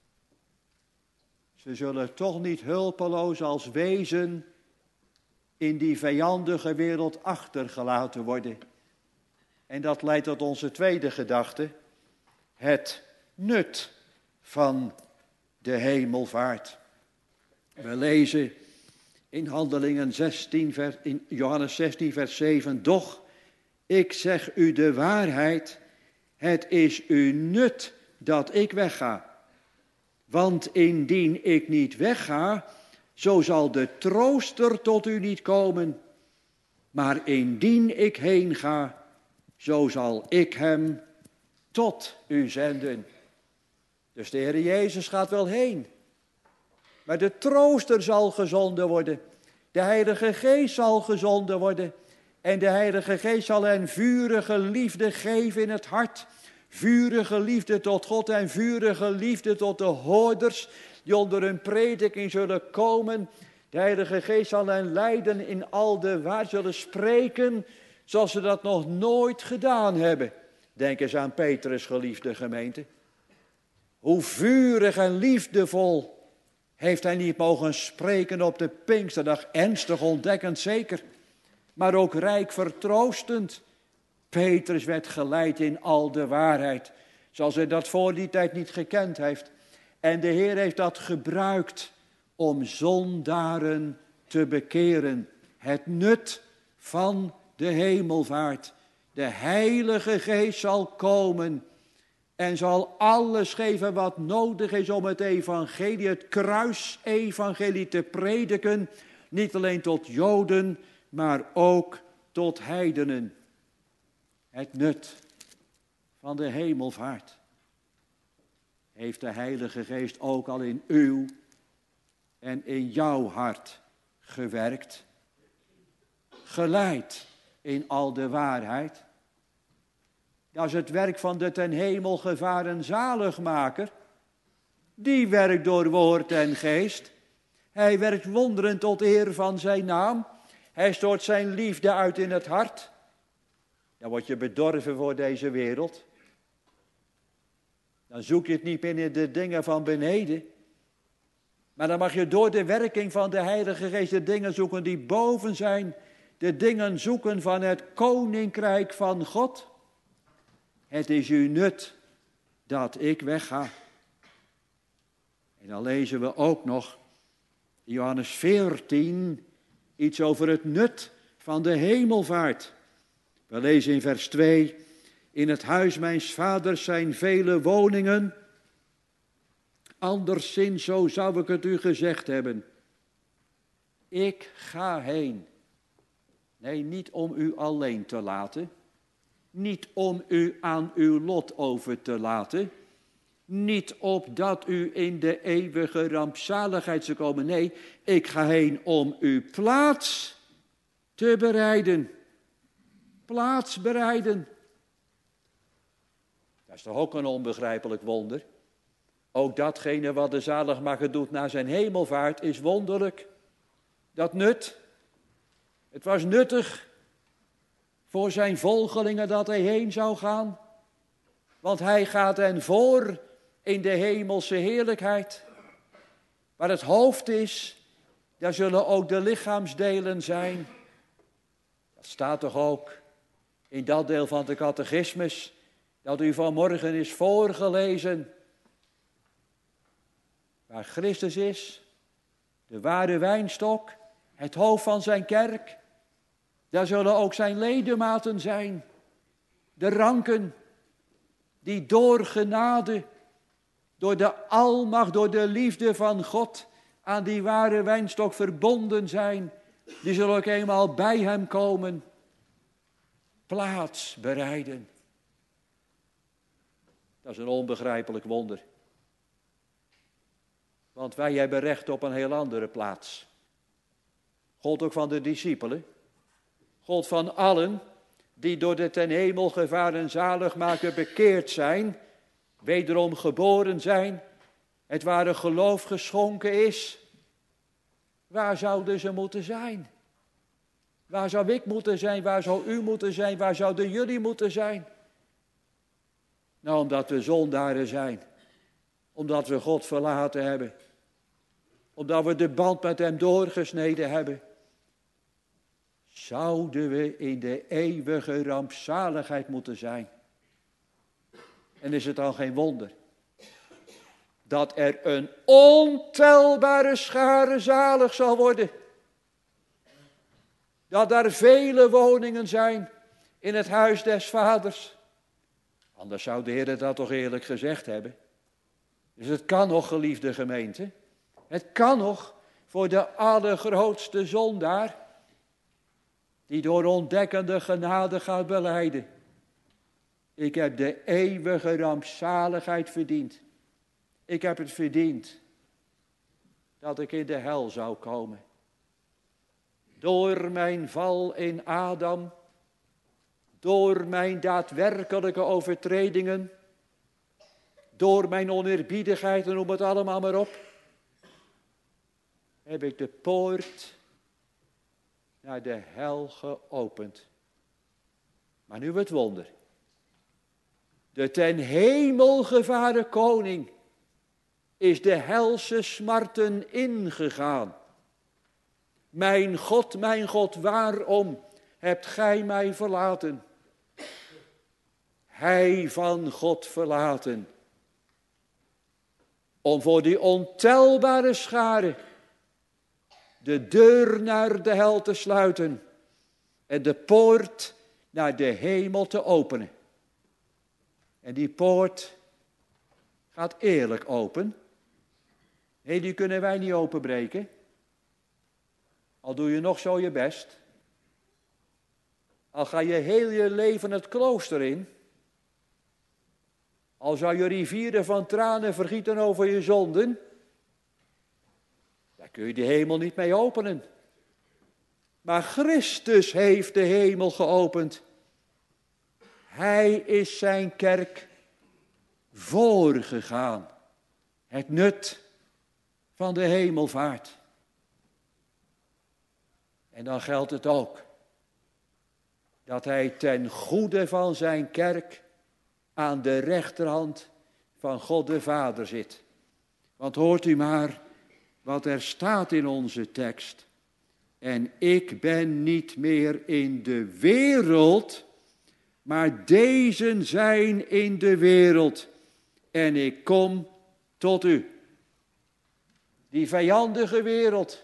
ze zullen toch niet hulpeloos als wezen in die vijandige wereld achtergelaten worden. En dat leidt tot onze tweede gedachte. Het nut van de hemelvaart. We lezen in Handelingen 16, in Johannes 16 vers 7. Doch, ik zeg u de waarheid, het is u nut dat ik wegga. Want indien ik niet wegga, zo zal de trooster tot u niet komen. Maar indien ik heen ga, zo zal ik hem tot u zenden. Dus de Heer Jezus gaat wel heen. Maar de trooster zal gezonden worden. De Heilige Geest zal gezonden worden. En de Heilige Geest zal hen vurige liefde geven in het hart. Vurige liefde tot God en vurige liefde tot de hoorders die onder hun prediking zullen komen. De Heilige Geest zal hen leiden in al de waar zullen spreken zoals ze dat nog nooit gedaan hebben. Denk eens aan Petrus, geliefde gemeente. Hoe vurig en liefdevol heeft hij niet mogen spreken op de Pinksterdag. Ernstig ontdekkend zeker, maar ook rijk vertroostend. Petrus werd geleid in al de waarheid, zoals hij dat voor die tijd niet gekend heeft. En de Heer heeft dat gebruikt om zondaren te bekeren. Het nut van de hemelvaart. De Heilige Geest zal komen en zal alles geven wat nodig is om het evangelie, het kruisevangelie te prediken. Niet alleen tot Joden, maar ook tot heidenen. Het nut van de hemelvaart heeft de Heilige Geest ook al in uw en in jouw hart gewerkt. Geleid in al de waarheid. Dat is het werk van de ten hemel gevaren zaligmaker. Die werkt door woord en geest. Hij werkt wonderen tot eer van zijn naam. Hij stort zijn liefde uit in het hart. Dan word je bedorven voor deze wereld. Dan zoek je het niet meer in de dingen van beneden. Maar dan mag je door de werking van de Heilige Geest de dingen zoeken die boven zijn. de dingen zoeken van het koninkrijk van God. Het is u nut dat ik wegga. En dan lezen we ook nog in Johannes 14 iets over het nut van de hemelvaart. We lezen in vers 2, in het huis mijns vaders zijn vele woningen. Anderszins, zo zou ik het u gezegd hebben. Ik ga heen. Nee, niet om u alleen te laten. Niet om u aan uw lot over te laten. Niet opdat u in de eeuwige rampzaligheid zou komen. Nee, ik ga heen om u plaats te bereiden. Plaats bereiden. Dat is toch ook een onbegrijpelijk wonder? Ook datgene wat de zaligmaker doet na zijn hemelvaart is wonderlijk. Dat nut. Het was nuttig voor zijn volgelingen dat hij heen zou gaan. Want hij gaat hen voor in de hemelse heerlijkheid. Waar het hoofd is, daar zullen ook de lichaamsdelen zijn. Dat staat toch ook in dat deel van de catechismus dat u vanmorgen is voorgelezen. Waar Christus is, de ware wijnstok, het hoofd van zijn kerk, daar zullen ook zijn ledematen zijn. De ranken die door genade, door de almacht, door de liefde van God aan die ware wijnstok verbonden zijn, die zullen ook eenmaal bij hem komen. Plaats bereiden. Dat is een onbegrijpelijk wonder. Want wij hebben recht op een heel andere plaats. God ook van de discipelen. God van allen die door de ten hemel gevaren zaligmaker bekeerd zijn. Wederom geboren zijn. Het ware geloof geschonken is. Waar zouden ze moeten zijn? Waar zou ik moeten zijn? Waar zou u moeten zijn? Waar zouden jullie moeten zijn? Nou, omdat we zondaren zijn. Omdat we God verlaten hebben. Omdat we de band met hem doorgesneden hebben. Zouden we in de eeuwige rampzaligheid moeten zijn. En is het dan geen wonder dat er een ontelbare schare zalig zal worden. Dat daar vele woningen zijn in het huis des vaders. Anders zou de Heer dat toch eerlijk gezegd hebben. Dus het kan nog, geliefde gemeente. Het kan nog voor de allergrootste zondaar, die door ontdekkende genade gaat belijden. Ik heb de eeuwige rampzaligheid verdiend. Ik heb het verdiend dat ik in de hel zou komen. Door mijn val in Adam, door mijn daadwerkelijke overtredingen, door mijn oneerbiedigheid en noem het allemaal maar op, heb ik de poort naar de hel geopend. Maar nu het wonder. De ten hemel gevaren koning is de helse smarten ingegaan. Mijn God, waarom hebt gij mij verlaten? Hij van God verlaten. Om voor die ontelbare schare de deur naar de hel te sluiten en de poort naar de hemel te openen. En die poort gaat eerlijk open. Nee, die kunnen wij niet openbreken. Al doe je nog zo je best. Al ga je heel je leven het klooster in. Al zou je rivieren van tranen vergieten over je zonden. Daar kun je de hemel niet mee openen. Maar Christus heeft de hemel geopend. Hij is zijn kerk voorgegaan. Het nut van de hemelvaart. En dan geldt het ook dat hij ten goede van zijn kerk aan de rechterhand van God de Vader zit. Want hoort u maar wat er staat in onze tekst. En ik ben niet meer in de wereld, maar deze zijn in de wereld. En ik kom tot u. Die vijandige wereld,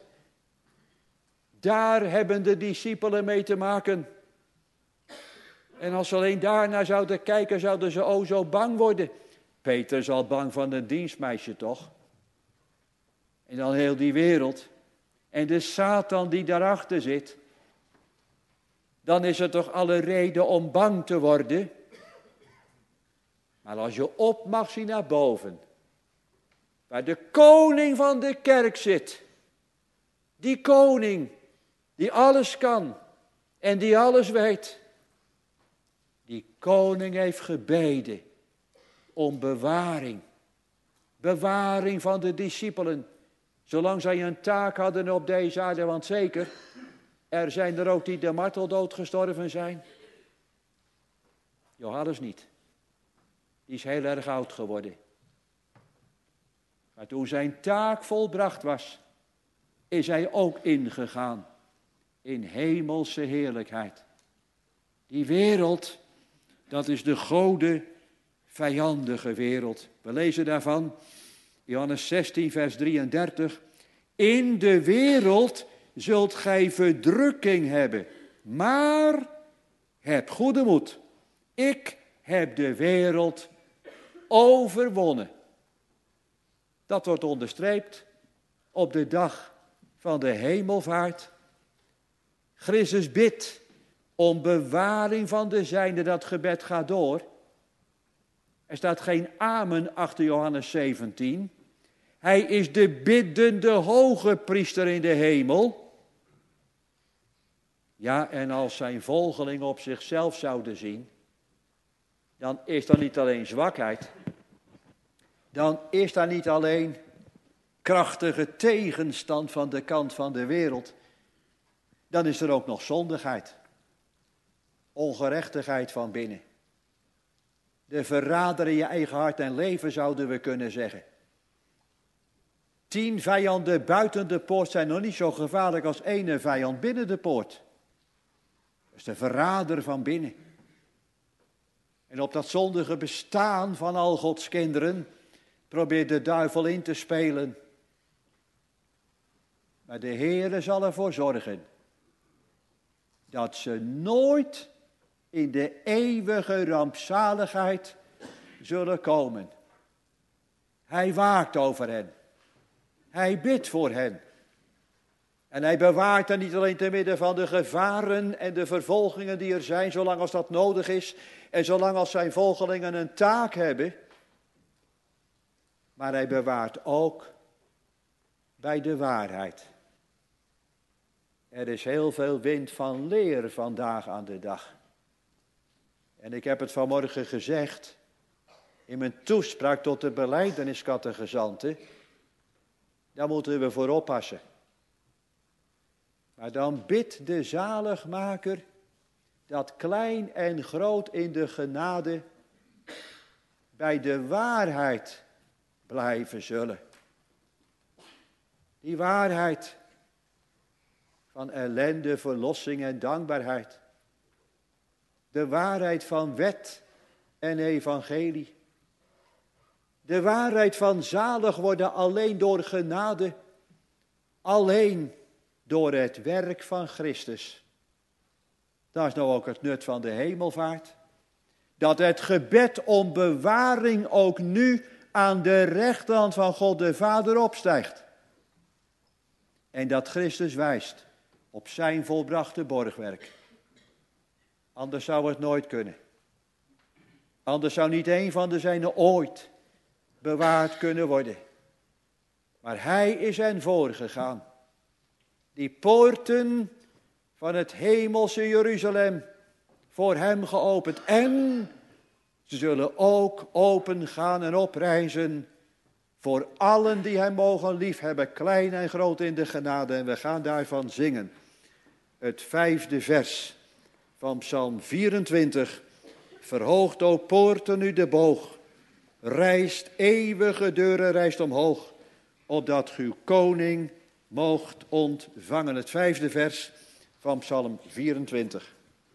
daar hebben de discipelen mee te maken. En als ze alleen daarnaar zouden kijken, zouden ze o zo bang worden. Peter is al bang van een dienstmeisje, toch? En dan heel die wereld. En de Satan die daarachter zit. Dan is er toch alle reden om bang te worden. Maar als je op mag zien naar boven. Waar de koning van de kerk zit. Die koning die alles kan en die alles weet. Die koning heeft gebeden om bewaring. Bewaring van de discipelen. Zolang zij een taak hadden op deze aarde, want zeker, er zijn er ook die de marteldood gestorven zijn. Johannes niet. Die is heel erg oud geworden. Maar toen zijn taak volbracht was, is hij ook ingegaan in hemelse heerlijkheid. Die wereld, dat is de gode, vijandige wereld. We lezen daarvan, Johannes 16, vers 33. In de wereld zult gij verdrukking hebben, maar heb goede moed. Ik heb de wereld overwonnen. Dat wordt onderstreept op de dag van de hemelvaart. Christus bidt om bewaring van de zijne, dat gebed gaat door. Er staat geen amen achter Johannes 17. Hij is de biddende hoge priester in de hemel. Ja, en als zijn volgelingen op zichzelf zouden zien, dan is dat niet alleen zwakheid. Dan is daar niet alleen krachtige tegenstand van de kant van de wereld. Dan is er ook nog zondigheid. Ongerechtigheid van binnen. De verrader in je eigen hart en leven, zouden we kunnen zeggen. 10 vijanden buiten de poort zijn nog niet zo gevaarlijk als 1 vijand binnen de poort. Dat is de verrader van binnen. En op dat zondige bestaan van al Gods kinderen probeert de duivel in te spelen. Maar de Heere zal ervoor zorgen dat ze nooit in de eeuwige rampzaligheid zullen komen. Hij waakt over hen. Hij bidt voor hen. En hij bewaart hen niet alleen te midden van de gevaren en de vervolgingen die er zijn, zolang als dat nodig is en zolang als zijn volgelingen een taak hebben. Maar hij bewaart ook bij de waarheid. Er is heel veel wind van leer vandaag aan de dag. En ik heb het vanmorgen gezegd in mijn toespraak tot de belijdenisscatechizanten. Daar moeten we voor oppassen. Maar dan bidt de zaligmaker dat klein en groot in de genade bij de waarheid blijven zullen. Die waarheid van ellende, verlossing en dankbaarheid. De waarheid van wet en evangelie. De waarheid van zalig worden alleen door genade. Alleen door het werk van Christus. Dat is nou ook het nut van de hemelvaart. Dat het gebed om bewaring ook nu aan de rechterhand van God de Vader opstijgt. En dat Christus wijst op zijn volbrachte borgwerk. Anders zou het nooit kunnen. Anders zou niet een van de zijnen ooit bewaard kunnen worden. Maar hij is hen voorgegaan. Die poorten van het hemelse Jeruzalem voor hem geopend. En ze zullen ook open gaan en oprijzen voor allen die hem mogen liefhebben, klein en groot in de genade. En we gaan daarvan zingen. Het 5e vers van Psalm 24. Verhoogt, o poorten, u de boog. Rijst, eeuwige deuren, rijst omhoog. Opdat uw koning moogt ontvangen. Het 5e vers van Psalm 24.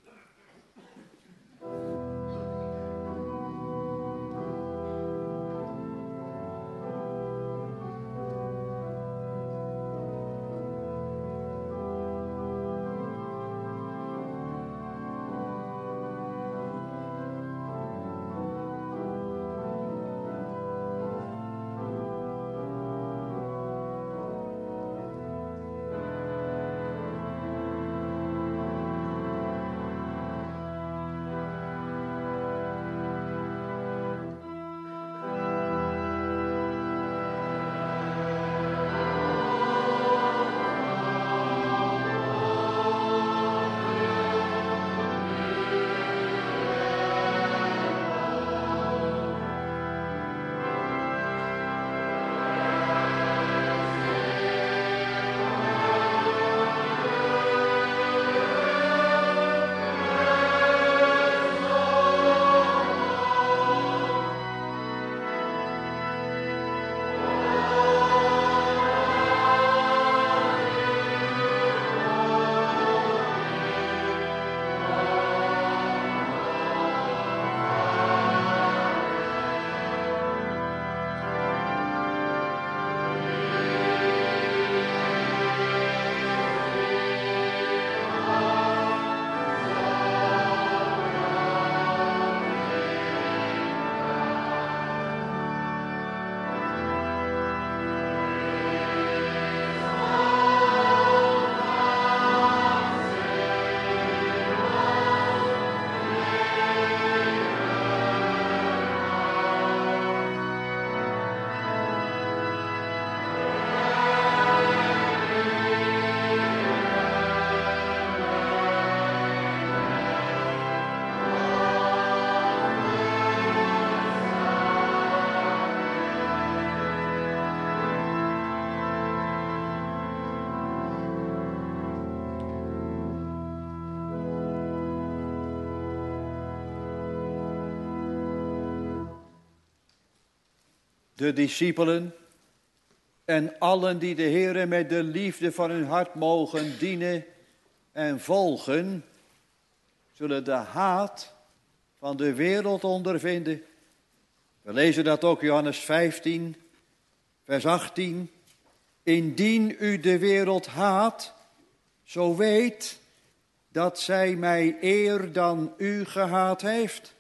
De discipelen en allen die de Heere met de liefde van hun hart mogen dienen en volgen, zullen de haat van de wereld ondervinden. We lezen dat ook Johannes 15, vers 18. Indien u de wereld haat, zo weet dat zij mij eer dan u gehaat heeft.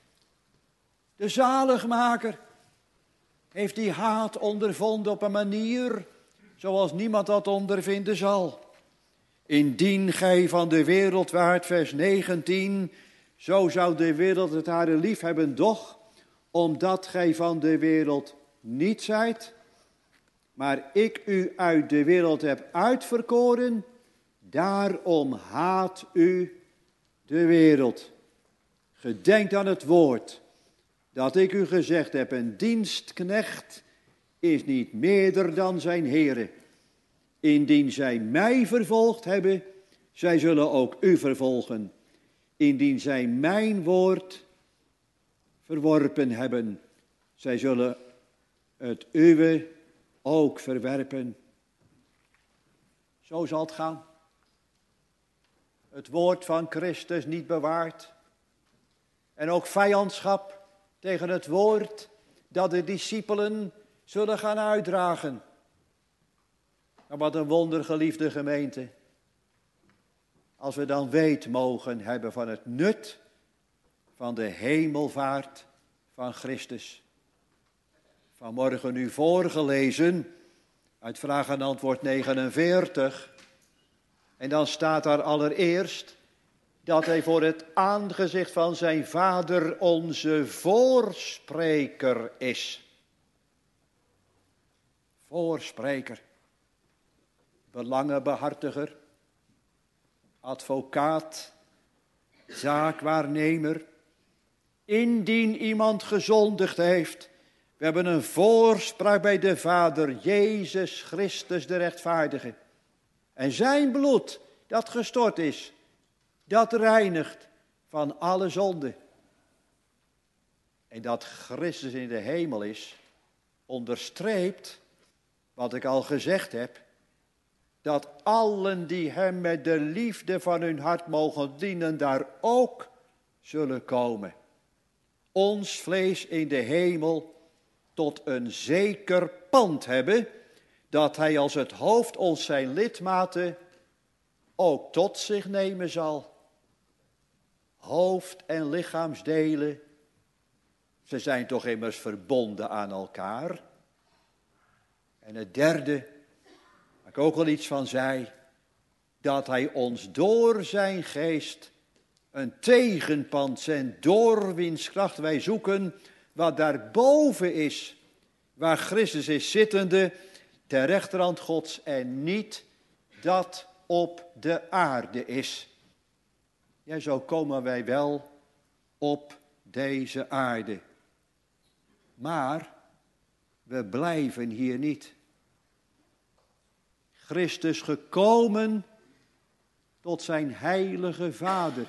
De zaligmaker heeft die haat ondervonden op een manier zoals niemand dat ondervinden zal. Indien gij van de wereld waart, vers 19, zo zou de wereld het haar lief hebben, doch omdat gij van de wereld niet zijt, maar ik u uit de wereld heb uitverkoren, daarom haat u de wereld. Gedenkt aan het woord dat ik u gezegd heb, een dienstknecht is niet meerder dan zijn Heere. Indien zij mij vervolgd hebben, zij zullen ook u vervolgen. Indien zij mijn woord verworpen hebben, zij zullen het uwe ook verwerpen. Zo zal het gaan. Het woord van Christus niet bewaard. En ook vijandschap tegen het woord dat de discipelen zullen gaan uitdragen. Maar wat een wondergeliefde gemeente. Als we dan weet mogen hebben van het nut van de hemelvaart van Christus. Vanmorgen u voorgelezen uit vraag en antwoord 49. En dan staat daar allereerst dat hij voor het aangezicht van zijn Vader onze voorspreker is. Voorspreker, belangenbehartiger, advocaat, zaakwaarnemer. Indien iemand gezondigd heeft, we hebben een voorspraak bij de Vader, Jezus Christus de rechtvaardige. En zijn bloed dat gestort is, dat reinigt van alle zonde. En dat Christus in de hemel is, onderstreept wat ik al gezegd heb, dat allen die hem met de liefde van hun hart mogen dienen, daar ook zullen komen. Ons vlees in de hemel tot een zeker pand hebben, dat hij als het hoofd ons zijn lidmaten ook tot zich nemen zal. Hoofd en lichaamsdelen, ze zijn toch immers verbonden aan elkaar. En het derde, waar ik ook al iets van zei, dat hij ons door zijn geest een tegenpand zendt, door wiens kracht wij zoeken wat daarboven is, waar Christus is zittende, ter rechterhand Gods, en niet dat op de aarde is. Ja, zo komen wij wel op deze aarde. Maar we blijven hier niet. Christus gekomen tot zijn heilige Vader.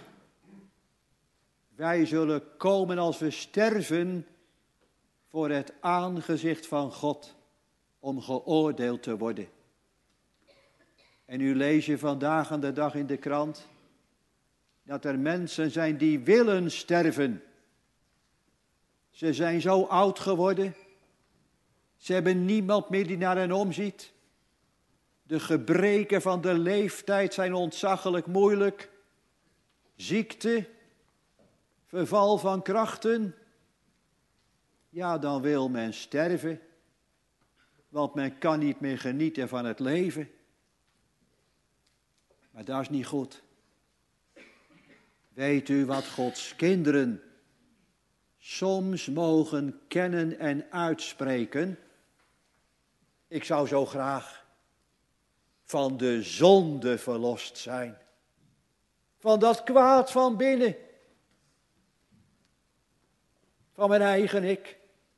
Wij zullen komen als we sterven voor het aangezicht van God, om geoordeeld te worden. En nu lees je vandaag aan de dag in de krant dat er mensen zijn die willen sterven. Ze zijn zo oud geworden. Ze hebben niemand meer die naar hen omziet. De gebreken van de leeftijd zijn ontzaglijk moeilijk. Ziekte, verval van krachten. Ja, dan wil men sterven, want men kan niet meer genieten van het leven. Maar dat is niet goed. Weet u wat Gods kinderen soms mogen kennen en uitspreken? Ik zou zo graag van de zonde verlost zijn. Van dat kwaad van binnen. Van mijn eigen ik.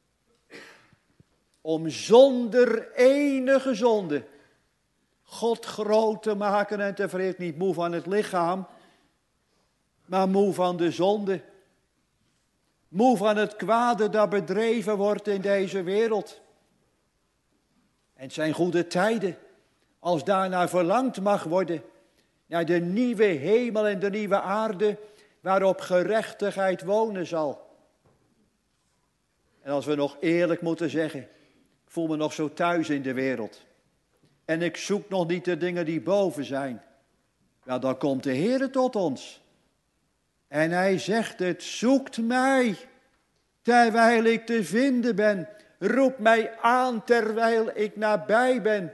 Om zonder enige zonde God groot te maken en tevreden, niet moe van het lichaam, maar moe van de zonde. Moe van het kwade dat bedreven wordt in deze wereld. En het zijn goede tijden, als daarnaar verlangd mag worden, naar de nieuwe hemel en de nieuwe aarde, waarop gerechtigheid wonen zal. En als we nog eerlijk moeten zeggen, ik voel me nog zo thuis in de wereld. En ik zoek nog niet de dingen die boven zijn. Nou, dan komt de Heer tot ons. En hij zegt het, zoekt mij, terwijl ik te vinden ben. Roep mij aan, terwijl ik nabij ben.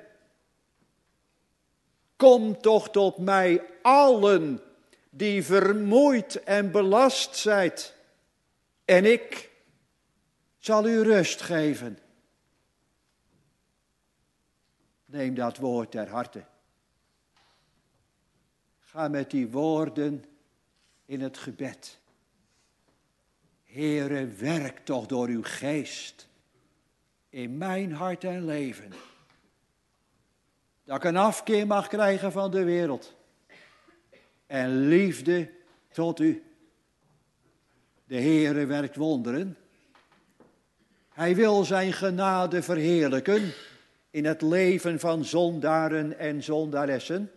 Kom toch tot mij allen, die vermoeid en belast zijt. En ik zal u rust geven. Neem dat woord ter harte. Ga met die woorden in het gebed. Heere, werk toch door uw geest in mijn hart en leven. Dat ik een afkeer mag krijgen van de wereld. En liefde tot u. De Heere werkt wonderen. Hij wil zijn genade verheerlijken in het leven van zondaren en zondaressen.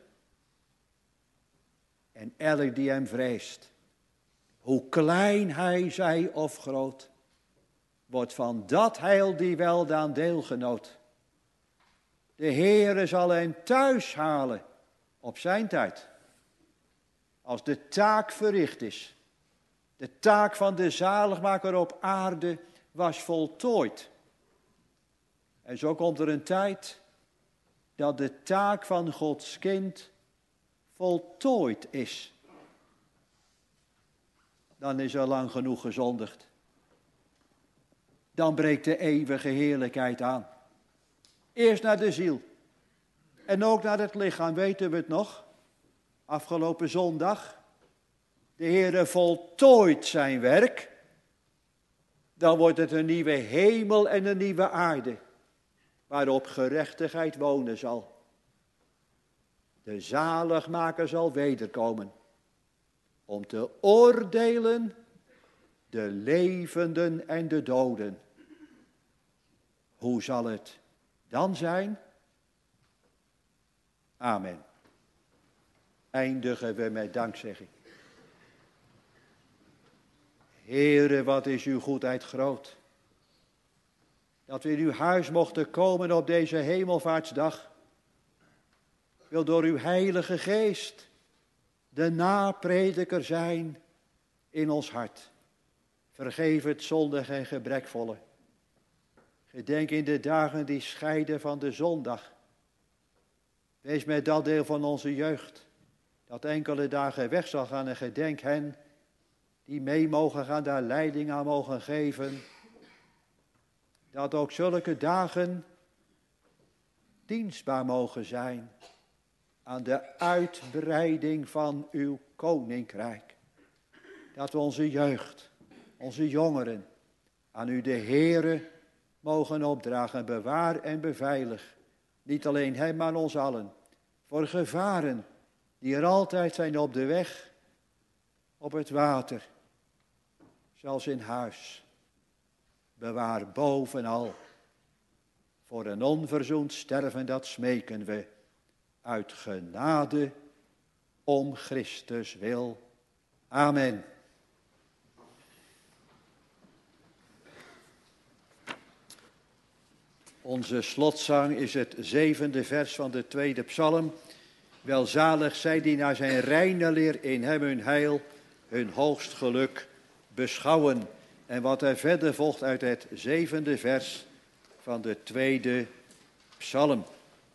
En elk die hem vreest, hoe klein hij zij of groot, wordt van dat heil die weldaan deelgenoot. De Heere zal hem thuis halen op zijn tijd. Als de taak verricht is. De taak van de zaligmaker op aarde was voltooid. En zo komt er een tijd dat de taak van Gods kind voltooid is. Dan is er lang genoeg gezondigd. Dan breekt de eeuwige heerlijkheid aan. Eerst naar de ziel. En ook naar het lichaam, weten we het nog? Afgelopen zondag. De Heere voltooit zijn werk. Dan wordt het een nieuwe hemel en een nieuwe aarde. Waarop gerechtigheid wonen zal. De zaligmaker zal wederkomen. Om te oordelen de levenden en de doden. Hoe zal het dan zijn? Amen. Eindigen we met dankzegging. Heere, wat is uw goedheid groot. Dat we in uw huis mochten komen op deze hemelvaartsdag. Ik wil door uw heilige geest de naprediker zijn in ons hart. Vergeef het zondige en gebrekvolle. Gedenk in de dagen die scheiden van de zondag. Wees met dat deel van onze jeugd, dat enkele dagen weg zal gaan, en gedenk hen die mee mogen gaan, daar leiding aan mogen geven. Dat ook zulke dagen dienstbaar mogen zijn aan de uitbreiding van uw koninkrijk. Dat we onze jeugd, onze jongeren, aan u de Heere mogen opdragen. Bewaar en beveilig, niet alleen hem, maar ons allen, voor gevaren die er altijd zijn op de weg, op het water, zelfs in huis. Bewaar bovenal voor een onverzoend sterven, dat smeken we uit genade om Christus wil. Amen. Onze slotzang is het 7e vers van de 2e psalm. Welzalig zij die naar zijn reine leer in hem hun heil, hun hoogst geluk beschouwen. En wat er verder volgt uit het 7e vers van de 2e psalm.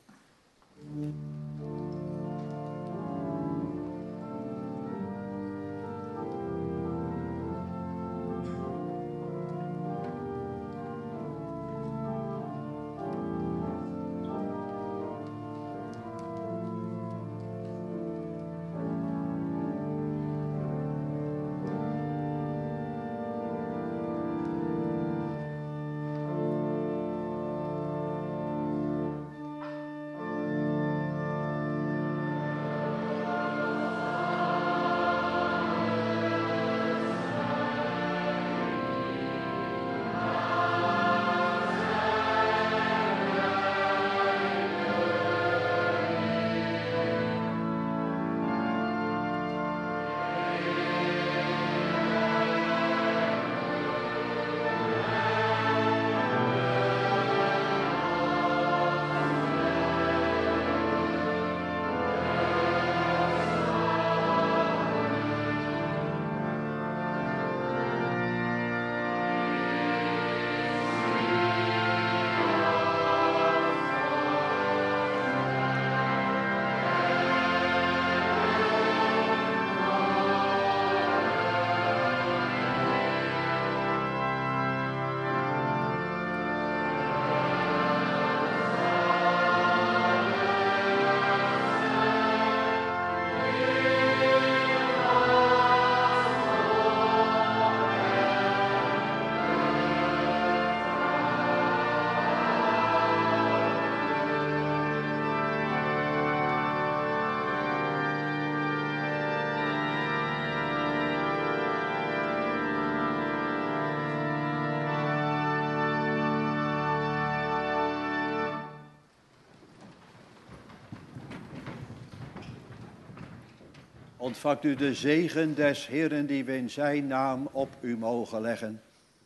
Ontvangt u de zegen des Heeren die we in zijn naam op u mogen leggen.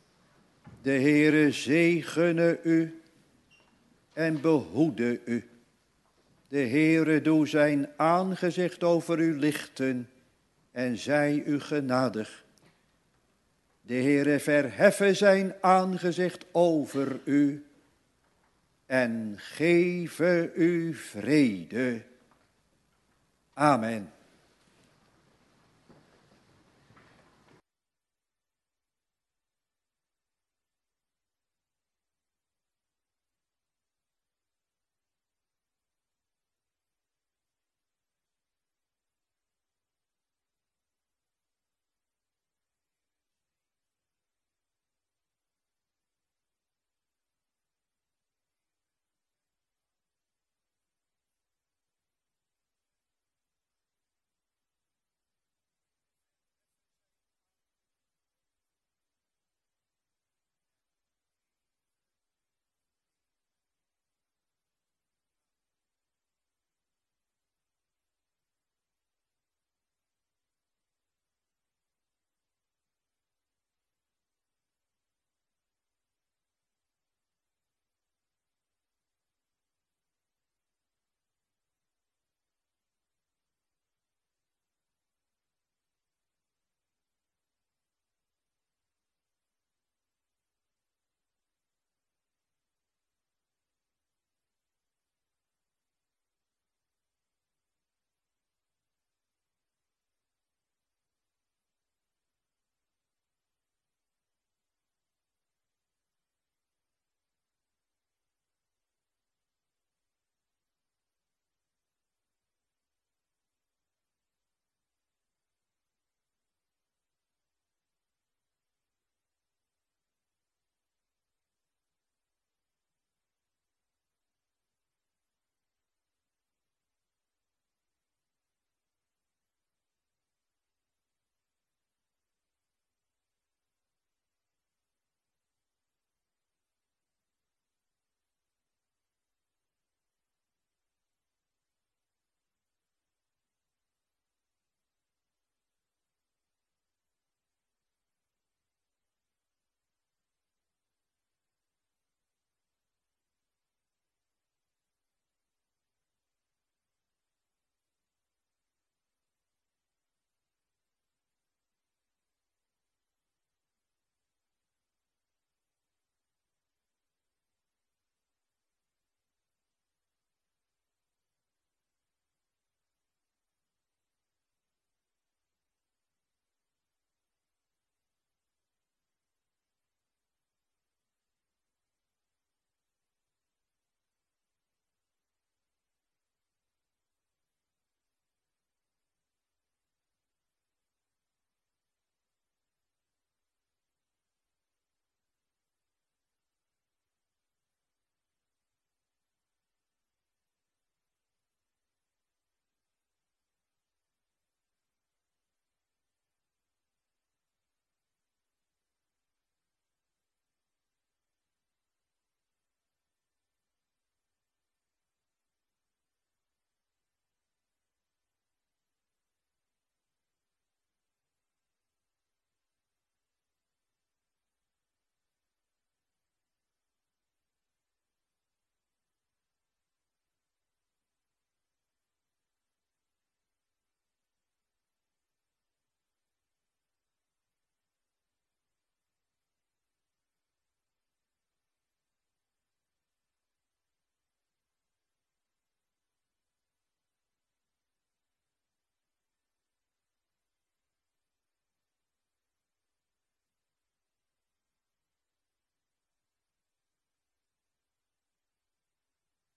De Heere zegene u en behoede u. De Heere doe zijn aangezicht over u lichten en zij u genadig. De Heere verheffe zijn aangezicht over u en geven u vrede. Amen.